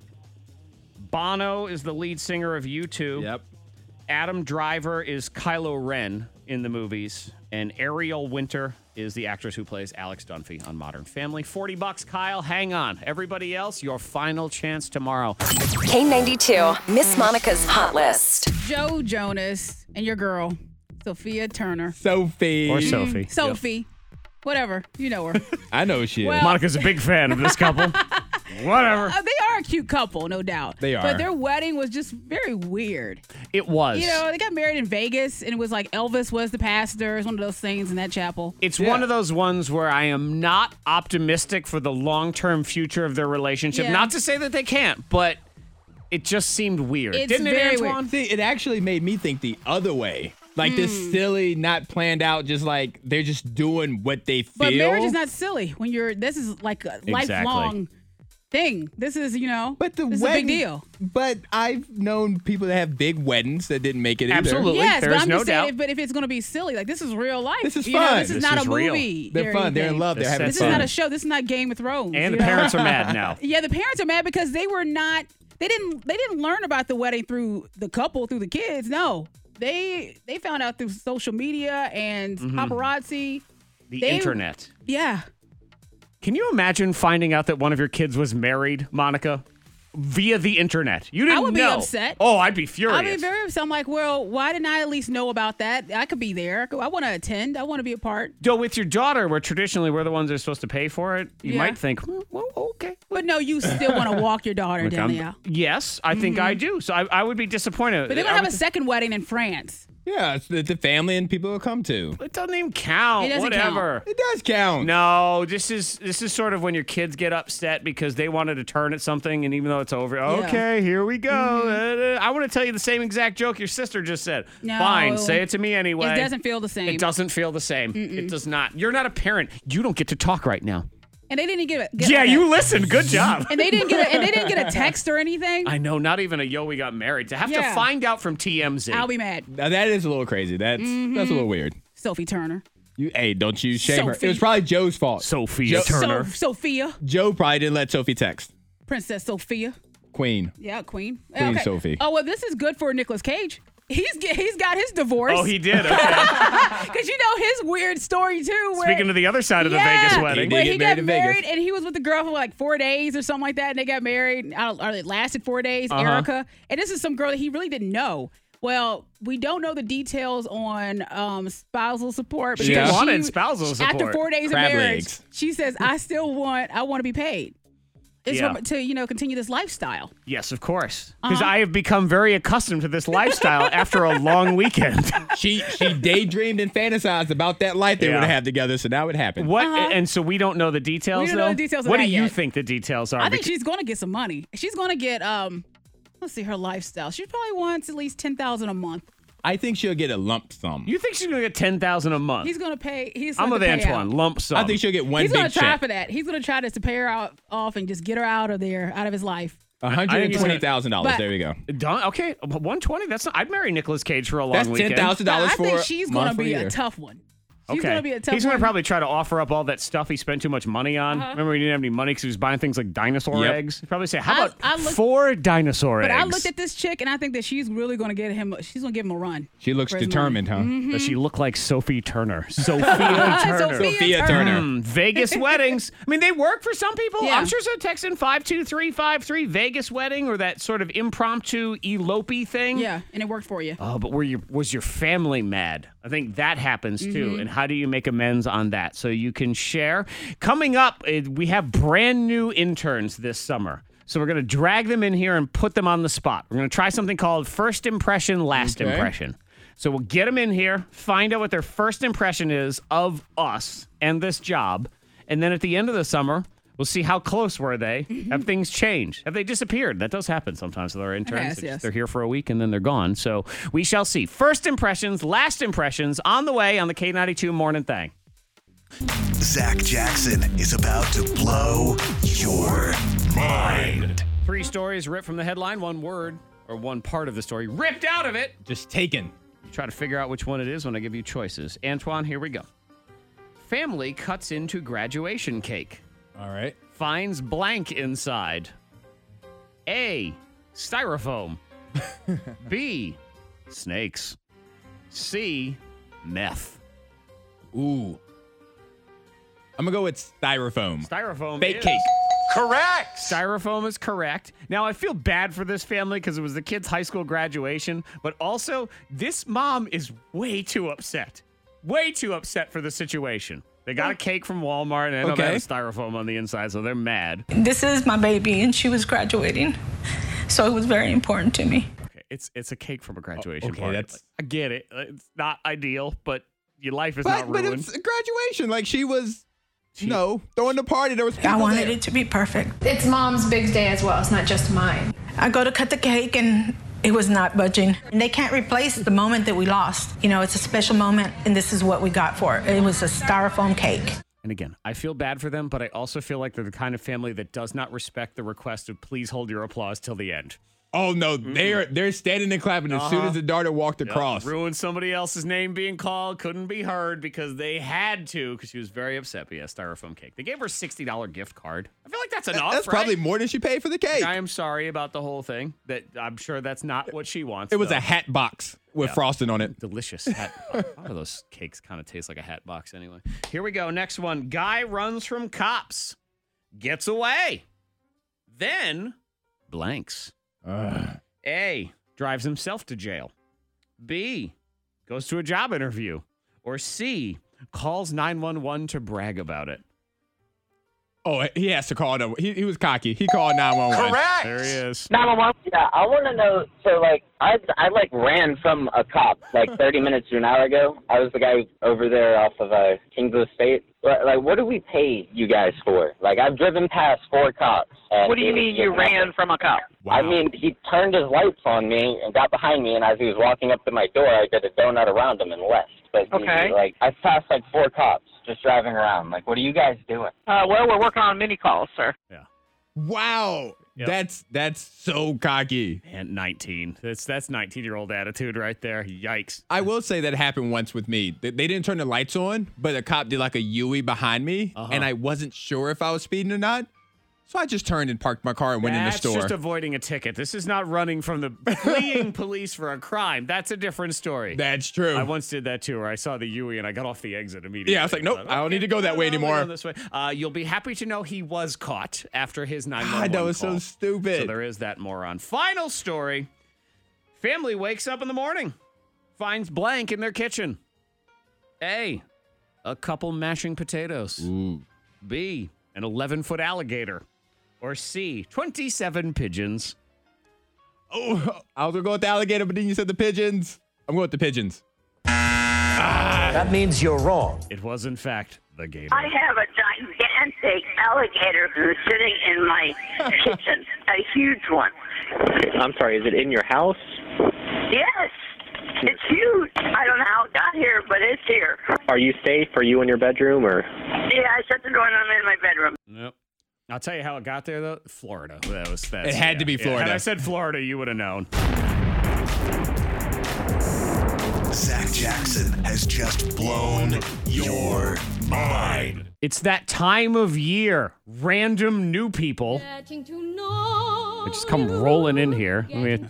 Bono is the lead singer of U two. Yep. Adam Driver is Kylo Ren in the movies. And Ariel Winter is the actress who plays Alex Dunphy on Modern Family. forty bucks, Kyle. Hang on. Everybody else, your final chance tomorrow. K ninety-two, Miss Monica's Hot List. Joe Jonas and your girl, Sophia Turner. Sophie. Or Sophie. Sophie. Whatever. You know her. I know who she is. Well- Monica's a big fan of this couple. Whatever. Uh, they are a cute couple, no doubt. They are. But their wedding was just very weird. It was. You know, they got married in Vegas, and it was like Elvis was the pastor. It's one of those things in that chapel. It's one of those ones where I am not optimistic for the long-term future of their relationship. Yeah. Not to say that they can't, but it just seemed weird. It's Didn't it, very Antoine? weird. See, it actually made me think the other way. Like this silly, not planned out, just like they're just doing what they feel. But marriage is not silly when you're, this is like a Exactly. lifelong thing. This is, you know, But the this wedding, is a big deal. But I've known people that have big weddings that didn't make it either. Absolutely. Yes, There but is I'm no just saying, doubt. if, but if it's going to be silly, like this is real life. This is you know, fun. this is This not is a real. movie. They're or fun. They're in anything. love. They're This having This fun. is not a show. This is not Game of Thrones. And you the know? parents are mad now. Yeah, the parents are mad because they were not. They didn't. They didn't learn about the wedding through the couple, through the kids. No, they they found out through social media and paparazzi. The They- internet. Yeah. Can you imagine finding out that one of your kids was married, Monica? via the internet. You didn't I would know. be upset. Oh, I'd be furious. I'd be very upset. I'm like, well, why didn't I at least know about that? I could be there. I want to attend. I want to be a part. Though with your daughter, where traditionally we're the ones that are supposed to pay for it, you Yeah. might think, well, okay. But no, you still want to walk your daughter Look, down I'm- the aisle. Yes, I think I do. So I, I would be disappointed. But they're I gonna have a would th- second wedding in France. Yeah, it's the, the family and people will come to. It doesn't even count. It doesn't Whatever. It does count. No, this is this is sort of when your kids get upset because they wanted to turn at something, and even though it's over, okay, here we go. Mm-hmm. Uh, I want to tell you the same exact joke your sister just said. No. Fine, say it to me anyway. It doesn't feel the same. It doesn't feel the same. Mm-mm. It does not. You're not a parent. You don't get to talk right now. And they didn't get a get Yeah, a- you listened. Good job. And they didn't get a, and they didn't get a text or anything. I know, not even a yo, we got married. To have Yeah. to find out from T M Z. I'll be mad. Now, that is a little crazy. That's Mhm. that's a little weird. Sophie Turner. You, hey, don't you shame her. Sophie. It was probably Joe's fault. Sophia Joe- Turner. So, Sophia. Joe probably didn't let Sophie text. Princess Sophia. Queen. Yeah, Queen. Queen Sophie. Oh well, this is good for Nicolas Cage. He's get, he's got his divorce. Oh, he did. Okay. Because you know his weird story too. Where, Speaking of the other side of the Yeah, Vegas wedding. where He he, did get got married in married Vegas. and he was with the girl for like four days or something like that, and they got married. I don't, or it lasted four days. Uh-huh. Erica, and this is some girl that he really didn't know. Well, we don't know the details on um, spousal support. She because wanted spousal After support. four days Crab of marriage, legs. she says, "I still want. I want to be paid." It's Yeah. for- to you know continue this lifestyle. Yes, of course. Because Uh-huh. I have become very accustomed to this lifestyle after a long weekend. She she daydreamed and fantasized about that life they Yeah. would have had together, so now it happened. What? Uh-huh. And so we don't know the details. We don't though? know the details of What that do you yet. think the details are? I think Beca- she's going to get some money. She's going to get um, let's see her lifestyle. She probably wants at least ten thousand a month. I think she'll get a lump sum. You think she's gonna get ten thousand a month? He's going to pay. He's I'm going with to pay Antoine. out. Lump sum. I think she'll get one He's going big to try check. for that. He's going to try to, to pay her out off and just get her out of there, out of his life. One I hundred think and he's twenty thousand dollars. But- There we go. Done. Okay, one twenty. That's not. I'd marry Nicolas Cage for a long That's weekend. ten thousand But dollars I for think she's going to month for be a a year. tough one. She's Okay. going to be a tough He's going one. to probably try to offer up all that stuff he spent too much money on. Uh-huh. Remember, he didn't have any money because he was buying things like dinosaur Yep. eggs. He'd probably say, "How I- about I looked- four dinosaur But eggs?" I looked at this chick and I think that she's really going to get him. She's going to give him a run. She looks for his determined, huh? money. Does Mhm. she look like Sophie Turner? Sophia Turner. Sophia Sophia Turner. Mm, Vegas weddings. I mean, they work for some people. Yeah. I'm sure so. Text in five two three five three. Vegas wedding or that sort of impromptu elope thing. Yeah, and it worked for you. Oh, but were your was your family mad? I think that happens too. Mm-hmm. And how do you make amends on that? So you can share. Coming up, eh, we have brand new interns this summer. So we're going to drag them in here and put them on the spot. We're going to try something called first impression, last Okay. impression. So we'll get them in here, find out what their first impression is of us and this job. And then at the end of the summer, we'll see how close were they. Have things changed? Have they disappeared? That does happen sometimes with our interns. Yes, They're, yes. just- they're here for a week and then they're gone. So we shall see. First impressions, last impressions on the way on the K ninety-two Morning Thing. Zach Jackson is about to blow your mind. Three stories ripped from the headline, one word or one part of the story ripped out of it. Just taken. Try to figure out which one it is when I give you choices. Antoine, here we go. Family cuts into graduation cake. All right. Finds blank inside. A. Styrofoam. B. Snakes. C. Meth. Ooh. I'm going to go with styrofoam. Styrofoam Fake is cake. correct. Styrofoam is correct. Now, I feel bad for this family because it was the kid's high school graduation, but also this mom is way too upset. Way too upset for the situation. They got a cake from Walmart and I know they Okay. had styrofoam on the inside, so they're mad. This is my baby, and she was graduating, so it was very important to me. Okay, it's it's a cake from a graduation okay, party. that's- Like, I get it. It's not ideal, but your life is But, not but ruined. it's a graduation. Like she was, you know, throwing the party. There was people I wanted there. it to be perfect. It's mom's big day as well. It's not just mine. I go to cut the cake, and it was not budging. And they can't replace the moment that we lost. You know, it's a special moment, and this is what we got for it. It was a styrofoam cake. And again, I feel bad for them, but I also feel like they're the kind of family that does not respect the request of please hold your applause till the end. Oh no, they're they're standing and clapping as soon Uh-huh. as the daughter walked Yep, across. ruined somebody else's name being called, couldn't be heard because they had to because she was very upset. But yeah, styrofoam cake. They gave her a sixty dollars gift card. I feel like that's enough. That's right? probably more than she paid for the cake. I am sorry about the whole thing. That I'm sure that's not what she wants. It was though. a hat box with Yeah. frosting on it. Delicious hat. A lot of those cakes kind of taste like a hat box anyway. Here we go. Next one. Guy runs from cops, gets away, then blanks. Ugh. A, drives himself to jail. B, goes to a job interview. Or C, calls nine one one to brag about it. Oh, he has to call them. He, he was cocky. He called nine one one. Correct. There he is. nine one one. Yeah, I want to know. So, like, I I like ran from a cop like thirty minutes to an hour ago. I was the guy over there off of uh, Kingsville State. But, like, what do we pay you guys for? Like, I've driven past four cops. What do you mean you ran from a cop? I mean, he turned his lights on me and got behind me, and as he was walking up to my door, I did a donut around him and left. But he- Okay. like, I passed like four cops just driving around. Like, what are you guys doing? Uh, well, we're working on mini calls, sir. Yeah. Wow. Yep. That's that's so cocky. And nineteen. That's that's nineteen-year-old attitude right there. Yikes. I will say that happened once with me. They, they didn't turn the lights on, but a cop did like a U-ey behind me, Uh-huh. and I wasn't sure if I was speeding or not. So I just turned and parked my car and went in the That's store. just avoiding a ticket. This is not running from the fleeing police for a crime. That's a different story. That's true. I once did that too, where I saw the U E and I got off the exit immediately. Yeah, I was like, nope, I don't need to go that way I'm anymore. going this way. Uh, you'll be happy to know he was caught after his nine one one God, that was call. so stupid. So there is that moron. Final story. Family wakes up in the morning, finds blank in their kitchen. A, a couple mashing potatoes. Ooh. B, an eleven-foot alligator. Or C, twenty-seven pigeons. Oh, I was going to go with the alligator, but then you said the pigeons. I'm going with the pigeons. That means you're wrong. It was, in fact, the gator. I have a gigantic alligator who's sitting in my kitchen, a huge one. I'm sorry, is it in your house? Yes, it's huge. I don't know how it got here, but it's here. Are you safe? Are you in your bedroom or? Yeah, I shut the door and I'm in my bedroom. Nope. I'll tell you how it got there, though. Florida. That was that's, It had yeah, to be yeah. Florida. Had I said Florida, you would have known. Zach Jackson has just blown your mind. It's that time of year. Random new people. They just come rolling in here. I mean,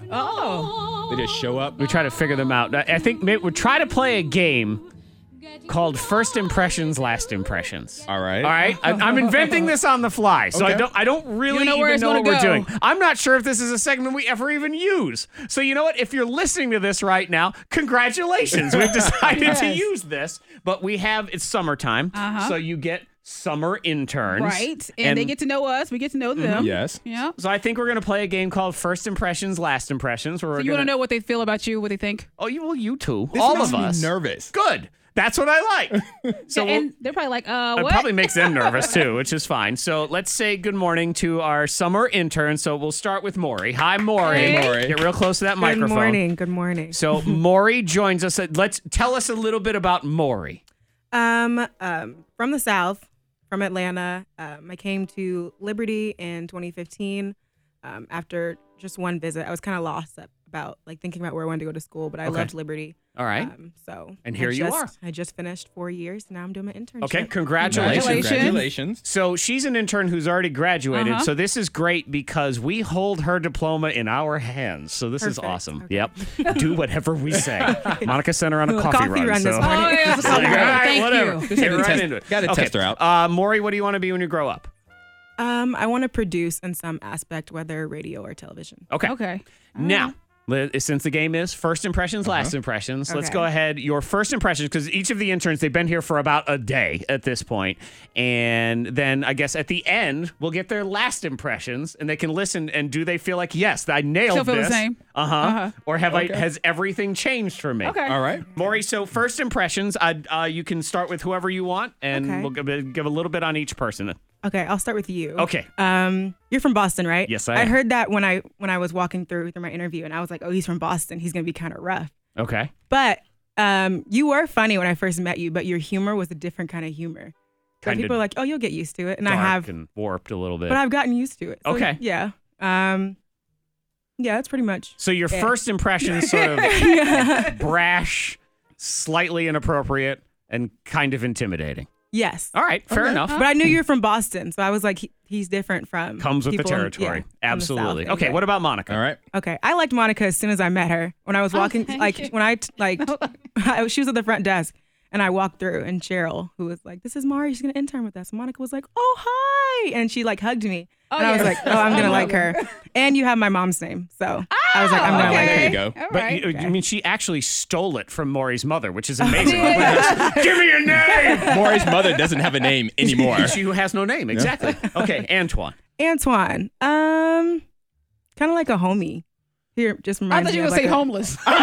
Oh. They just show up. we try to figure them out. I I think maybe we try to play a game called First Impressions, Last Impressions. All right. All right. I, I'm inventing this on the fly, so I Okay. don't. I don't really You know where even it's know gonna what we're go. doing. I'm not sure if this is a segment we ever even use. So you know what? If you're listening to this right now, congratulations. We've decided to Yes. use this, but we have it's summertime, Uh-huh. so you get summer interns, Right. And, they get to know us. We get to know them. Yes. Yeah. So I think we're gonna play a game called First Impressions, Last Impressions. Where So we're you gonna, want to know what they feel about you, what they think? Oh, you well, you too. This All makes of me us. nervous. Good. That's what I like. So we'll- and they're probably like, uh, It what? probably makes them nervous too, which is fine. So let's say good morning to our summer intern. So we'll start with Maury. Hi, Maury. Hey. Maury. Get real close to that Good microphone. morning. Good morning. So Maury joins us. Let's tell us a little bit about Maury. Um, um, from the South, from Atlanta. Um, I came to Liberty in twenty fifteen. Um, after just one visit, I was kind of lost about like thinking about where I wanted to go to school, but I Okay. loved Liberty. All right. Um, so And I here you just- are. I just finished four years. Now I'm doing my internship. Okay, congratulations. Congratulations. So she's an intern who's already graduated. Uh-huh. So this is great because we hold her diploma in our hands. So this is Perfect. awesome. Yep. Do whatever we say. Monica sent her on a A coffee, coffee run. run this so. morning. Oh, yeah, it's a Like, coffee all run. right, Thank whatever. you. Just Get had to right test- into it. gotta Okay. test her out. Uh, Maury, what do you want to be when you grow up? Um, I want to produce in some aspect, whether radio or television. Okay. Okay. Now, li- since the game is first impressions, last impressions, let's Okay. go ahead. Your first impressions, because each of the interns, they've been here for about a day at this point. And then I guess at the end, we'll get their last impressions and they can listen. And do they feel like, yes, I nailed Still feel the this? same? Uh-huh. Uh-huh. Or have Okay. I, has everything changed for me? Okay. All right. Maury, so first impressions, I, uh, you can start with whoever you want, and Okay. we'll give, give a little bit on each person. Okay, I'll start with you. Okay. Um, you're from Boston, right? Yes, I I am. heard that when I when I was walking through through my interview, and I was like, oh, he's from Boston. He's gonna be kind of rough. Okay. But um, you were funny when I first met you, but your humor was a different kind of humor. So Kinda people are like, oh, you'll get used to it, and I Dark have, and warped a little bit. but I've gotten used to it. So, Okay. Yeah. Um, yeah, that's pretty much. So your it. first impression is sort of Yeah. brash, slightly inappropriate, and kind of intimidating. Yes. All right, fair Okay. enough. But I knew you were from Boston, so I was like, he, he's different from. Comes with the people in- territory. yeah, from the Absolutely. South. Okay, what about Monica? All right. Okay, I liked Monica as soon as I met her. When I was Oh, walking, thank like you. when I t- like, I, she was at the front desk, And I walked through, and Cheryl, who was like, "This is Mari. She's gonna intern with us." Monica was like, "Oh, hi," and she like hugged me, Oh, and I was yeah. like, "Oh, I'm gonna like her." And you have my mom's name, so I was like, "I'm gonna okay. like her." There you go. All But right. you, I mean, she actually stole it from Maury's mother, which is amazing. Give me your name. Maury's mother doesn't have a name anymore. She has no name. Exactly. Okay, Antoine. Antoine, um, kind of like a homie. Here, just I reminds thought me you were of gonna like say a- homeless. no,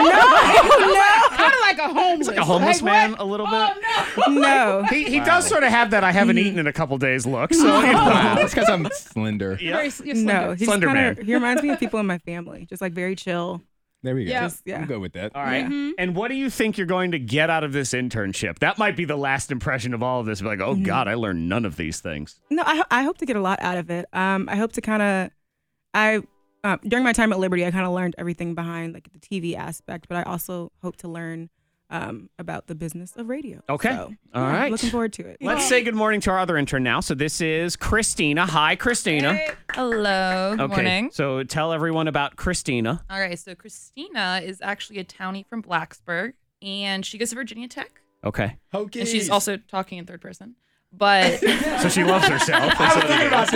no. Kind of like a homeless. Like a homeless Like, man, what? a little bit. Oh no. No. He, he does sort of have that I haven't eaten in a couple days look. So you know. Wow, that's because I'm slender. Yep. Very, you're slender. No, he's Slender kind man. of. He reminds me of people in my family, just like very chill. There we go. Yeah. Just, yeah. I'm good with that. All right. Mm-hmm. And what do you think you're going to get out of this internship? That might be the last impression of all of this. Be like, oh, Mm-hmm. God, I learned none of these things. No, I, ho- I hope to get a lot out of it. Um, I hope to kind of, I uh, during my time at Liberty, I kind of learned everything behind like the T V aspect, but I also hope to learn um, about the business of radio. Okay. So, All yeah, right. looking forward to it. Let's say good morning to our other intern now. So this is Christina. Hi, Christina. Hello. Good Okay. morning. So tell everyone about Christina. All right. So Christina is actually a townie from Blacksburg, and she goes to Virginia Tech. Okay. And she's also talking in third person. But So she loves herself. I was thinking about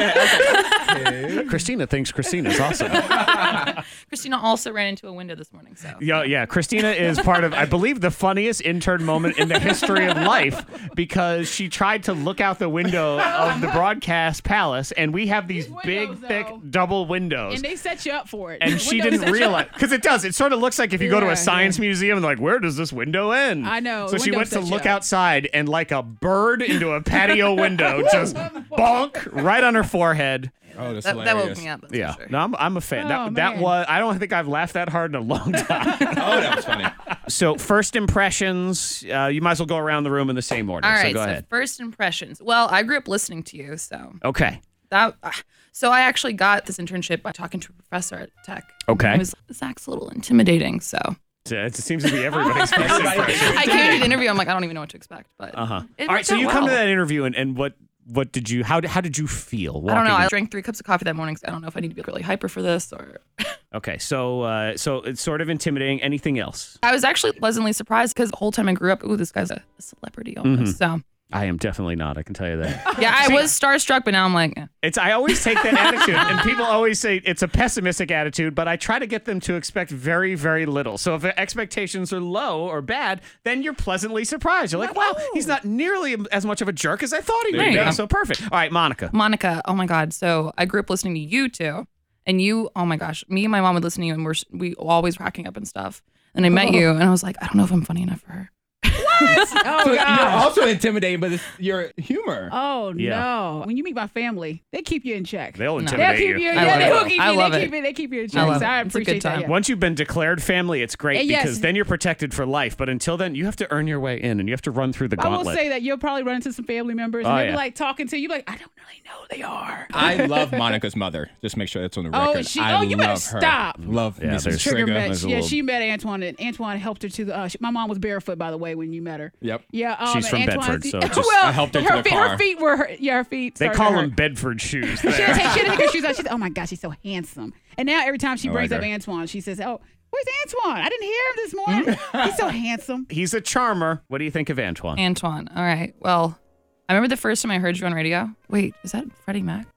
that. Christina thinks Christina's awesome. Christina also ran into a window this morning. So Yeah, yeah. Christina is part of, I believe, the funniest intern moment in the history of life because she tried to look out the window of the broadcast palace, and we have these big, thick double windows. And they set you up for it. And The she window didn't set you realize, up. because it does. It sort of looks like if you go to Yeah, a science museum and like, where does this window end? I know, So the she window went to set you look up. outside, and like a bird into a patio window, just bonk right on her forehead. Oh, that's that, that woke me up. That's Yeah, for sure. no, I'm, I'm a fan. Oh, that that man. was. I don't think I've laughed that hard in a long time. Oh, that was funny. So first impressions, uh, you might as well go around the room in the same order. All right. so go so ahead. first impressions. Well, I grew up listening to you, so Okay. that. Uh, so I actually got this internship by talking to a professor at Tech. Okay. It was Zach's a little intimidating, so So It seems to be everybody's first impression. I came to the interview. I'm like, I don't even know what to expect, but Uh huh. it All right. worked So out you come to well. that interview, and, and what what did you how how did you feel? I don't know. walking- I drank three cups of coffee that morning. So I don't know if I need to be really hyper for this or. Okay. So uh, so it's sort of intimidating. Anything else? I was actually pleasantly surprised because the whole time I grew up, ooh, this guy's a celebrity almost. Mhm. So I am definitely not. I can tell you that. yeah, I was starstruck, but now I'm like, eh. It's I always take that attitude, and people always say it's a pessimistic attitude, but I try to get them to expect very, very little. So if the expectations are low or bad, then you're pleasantly surprised. You're like, wow, he's not nearly as much of a jerk as I thought he There would you be. go. So perfect. All right, Monica. Monica. Oh my God. So I grew up listening to you too, and you. Oh my gosh, me and my mom would listen to you, and we're we always cracking up and stuff. And I met you, and I was like, I don't know if I'm funny enough for her. Oh, So you're God. also intimidating, but it's your humor. Oh Yeah. no! When you meet my family, they keep you in check. They'll They'll intimidate keep you. you. I Yeah, love they it. will keep you. I love they it. keep you. They keep you in I check. love So it. I It's a good appreciate that. time. Yeah. Once you've been declared family, it's great And yes. because then you're protected for life. But until then, you have to earn your way in, and you have to run through the I will gauntlet. say that you'll probably run into some family members, Oh, and they'll yeah. be like talking to you, like, I don't really know who they are. I love Monica's mother. Just make sure that's on the Oh, record. she- I oh, you better love her. stop. Love Yeah, Missus there's- Trigger Trigger. met. There's a Yeah, little- she met Antoine, and Antoine helped her to the. Uh, she, my mom was barefoot, by the way, when you met her. Yep. Yeah, um, She's from and Antoine- Bedford, so just- well, I helped her to her the feet, car. Her feet were, her, yeah, her feet. They started call to them hurt. Bedford shoes. She there. didn't take, she didn't take her shoes off. She said, "Oh my gosh, he's so handsome." And now every time she I brings like up her. Antoine, she says, "Oh, where's Antoine? I didn't hear him this morning. He's so handsome." He's a charmer. What do you think of Antoine? Antoine. All right. Well, I remember the first time I heard you on radio. Wait, is that Freddie Mac?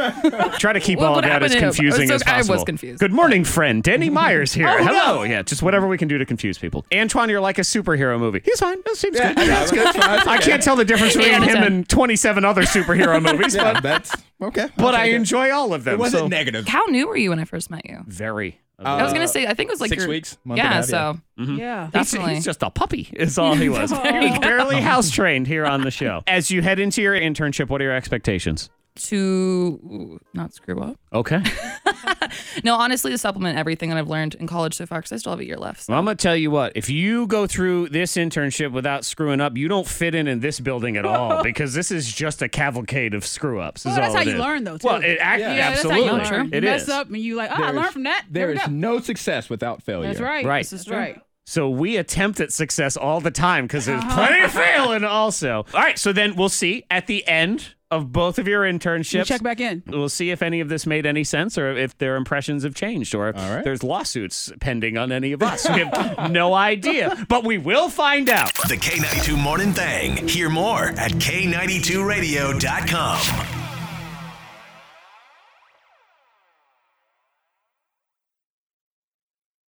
Try to keep What- all what of that as happened to him? confusing I as was so- I was possible. confused. Good morning, friend. Danny Myers here. Oh, no. Hello. Yeah, just whatever we can do to confuse people. Antoine, you're like a superhero movie. He's fine. That seems Yeah, good. yeah, That's good. that's fine. That's I okay. can't tell the difference Eight between out of him ten. and twenty-seven other superhero movies, Yeah, but, that's okay. I'll but I take it. enjoy all of them. It wasn't so- negative. How new were you when I first met you? Very. I was Uh, gonna say, I think it was like six your, weeks, month and a Yeah. half, So Mhm. Yeah. He's, definitely. he's just a puppy, is all he was. There you go. Barely house trained here on the show. As you head into your internship, what are your expectations? to ooh, not screw up. Okay. No, honestly, to supplement everything that I've learned in college so far, because I still have a year left. So. Well, I'm going to tell you what. If you go through this internship without screwing up, you don't fit in in this building at all because this is just a cavalcade of screw-ups. Well, is that's all how it you is. learn, though, too. Well, it, ac- Yeah, absolutely. that's how you learn. It you mess is. up and you like, oh, I There learned is- from that. There we is go. no success without failure. That's right. Right. This is right. So we attempt at success all the time because there's plenty of failing also. All right, so then we'll see at the end of both of your internships. We'll check back in. We'll see if any of this made any sense or if their impressions have changed or if All right. there's lawsuits pending on any of us. We have no idea, but we will find out. The K ninety-two Morning Thing. Hear more at K ninety-two radio dot com.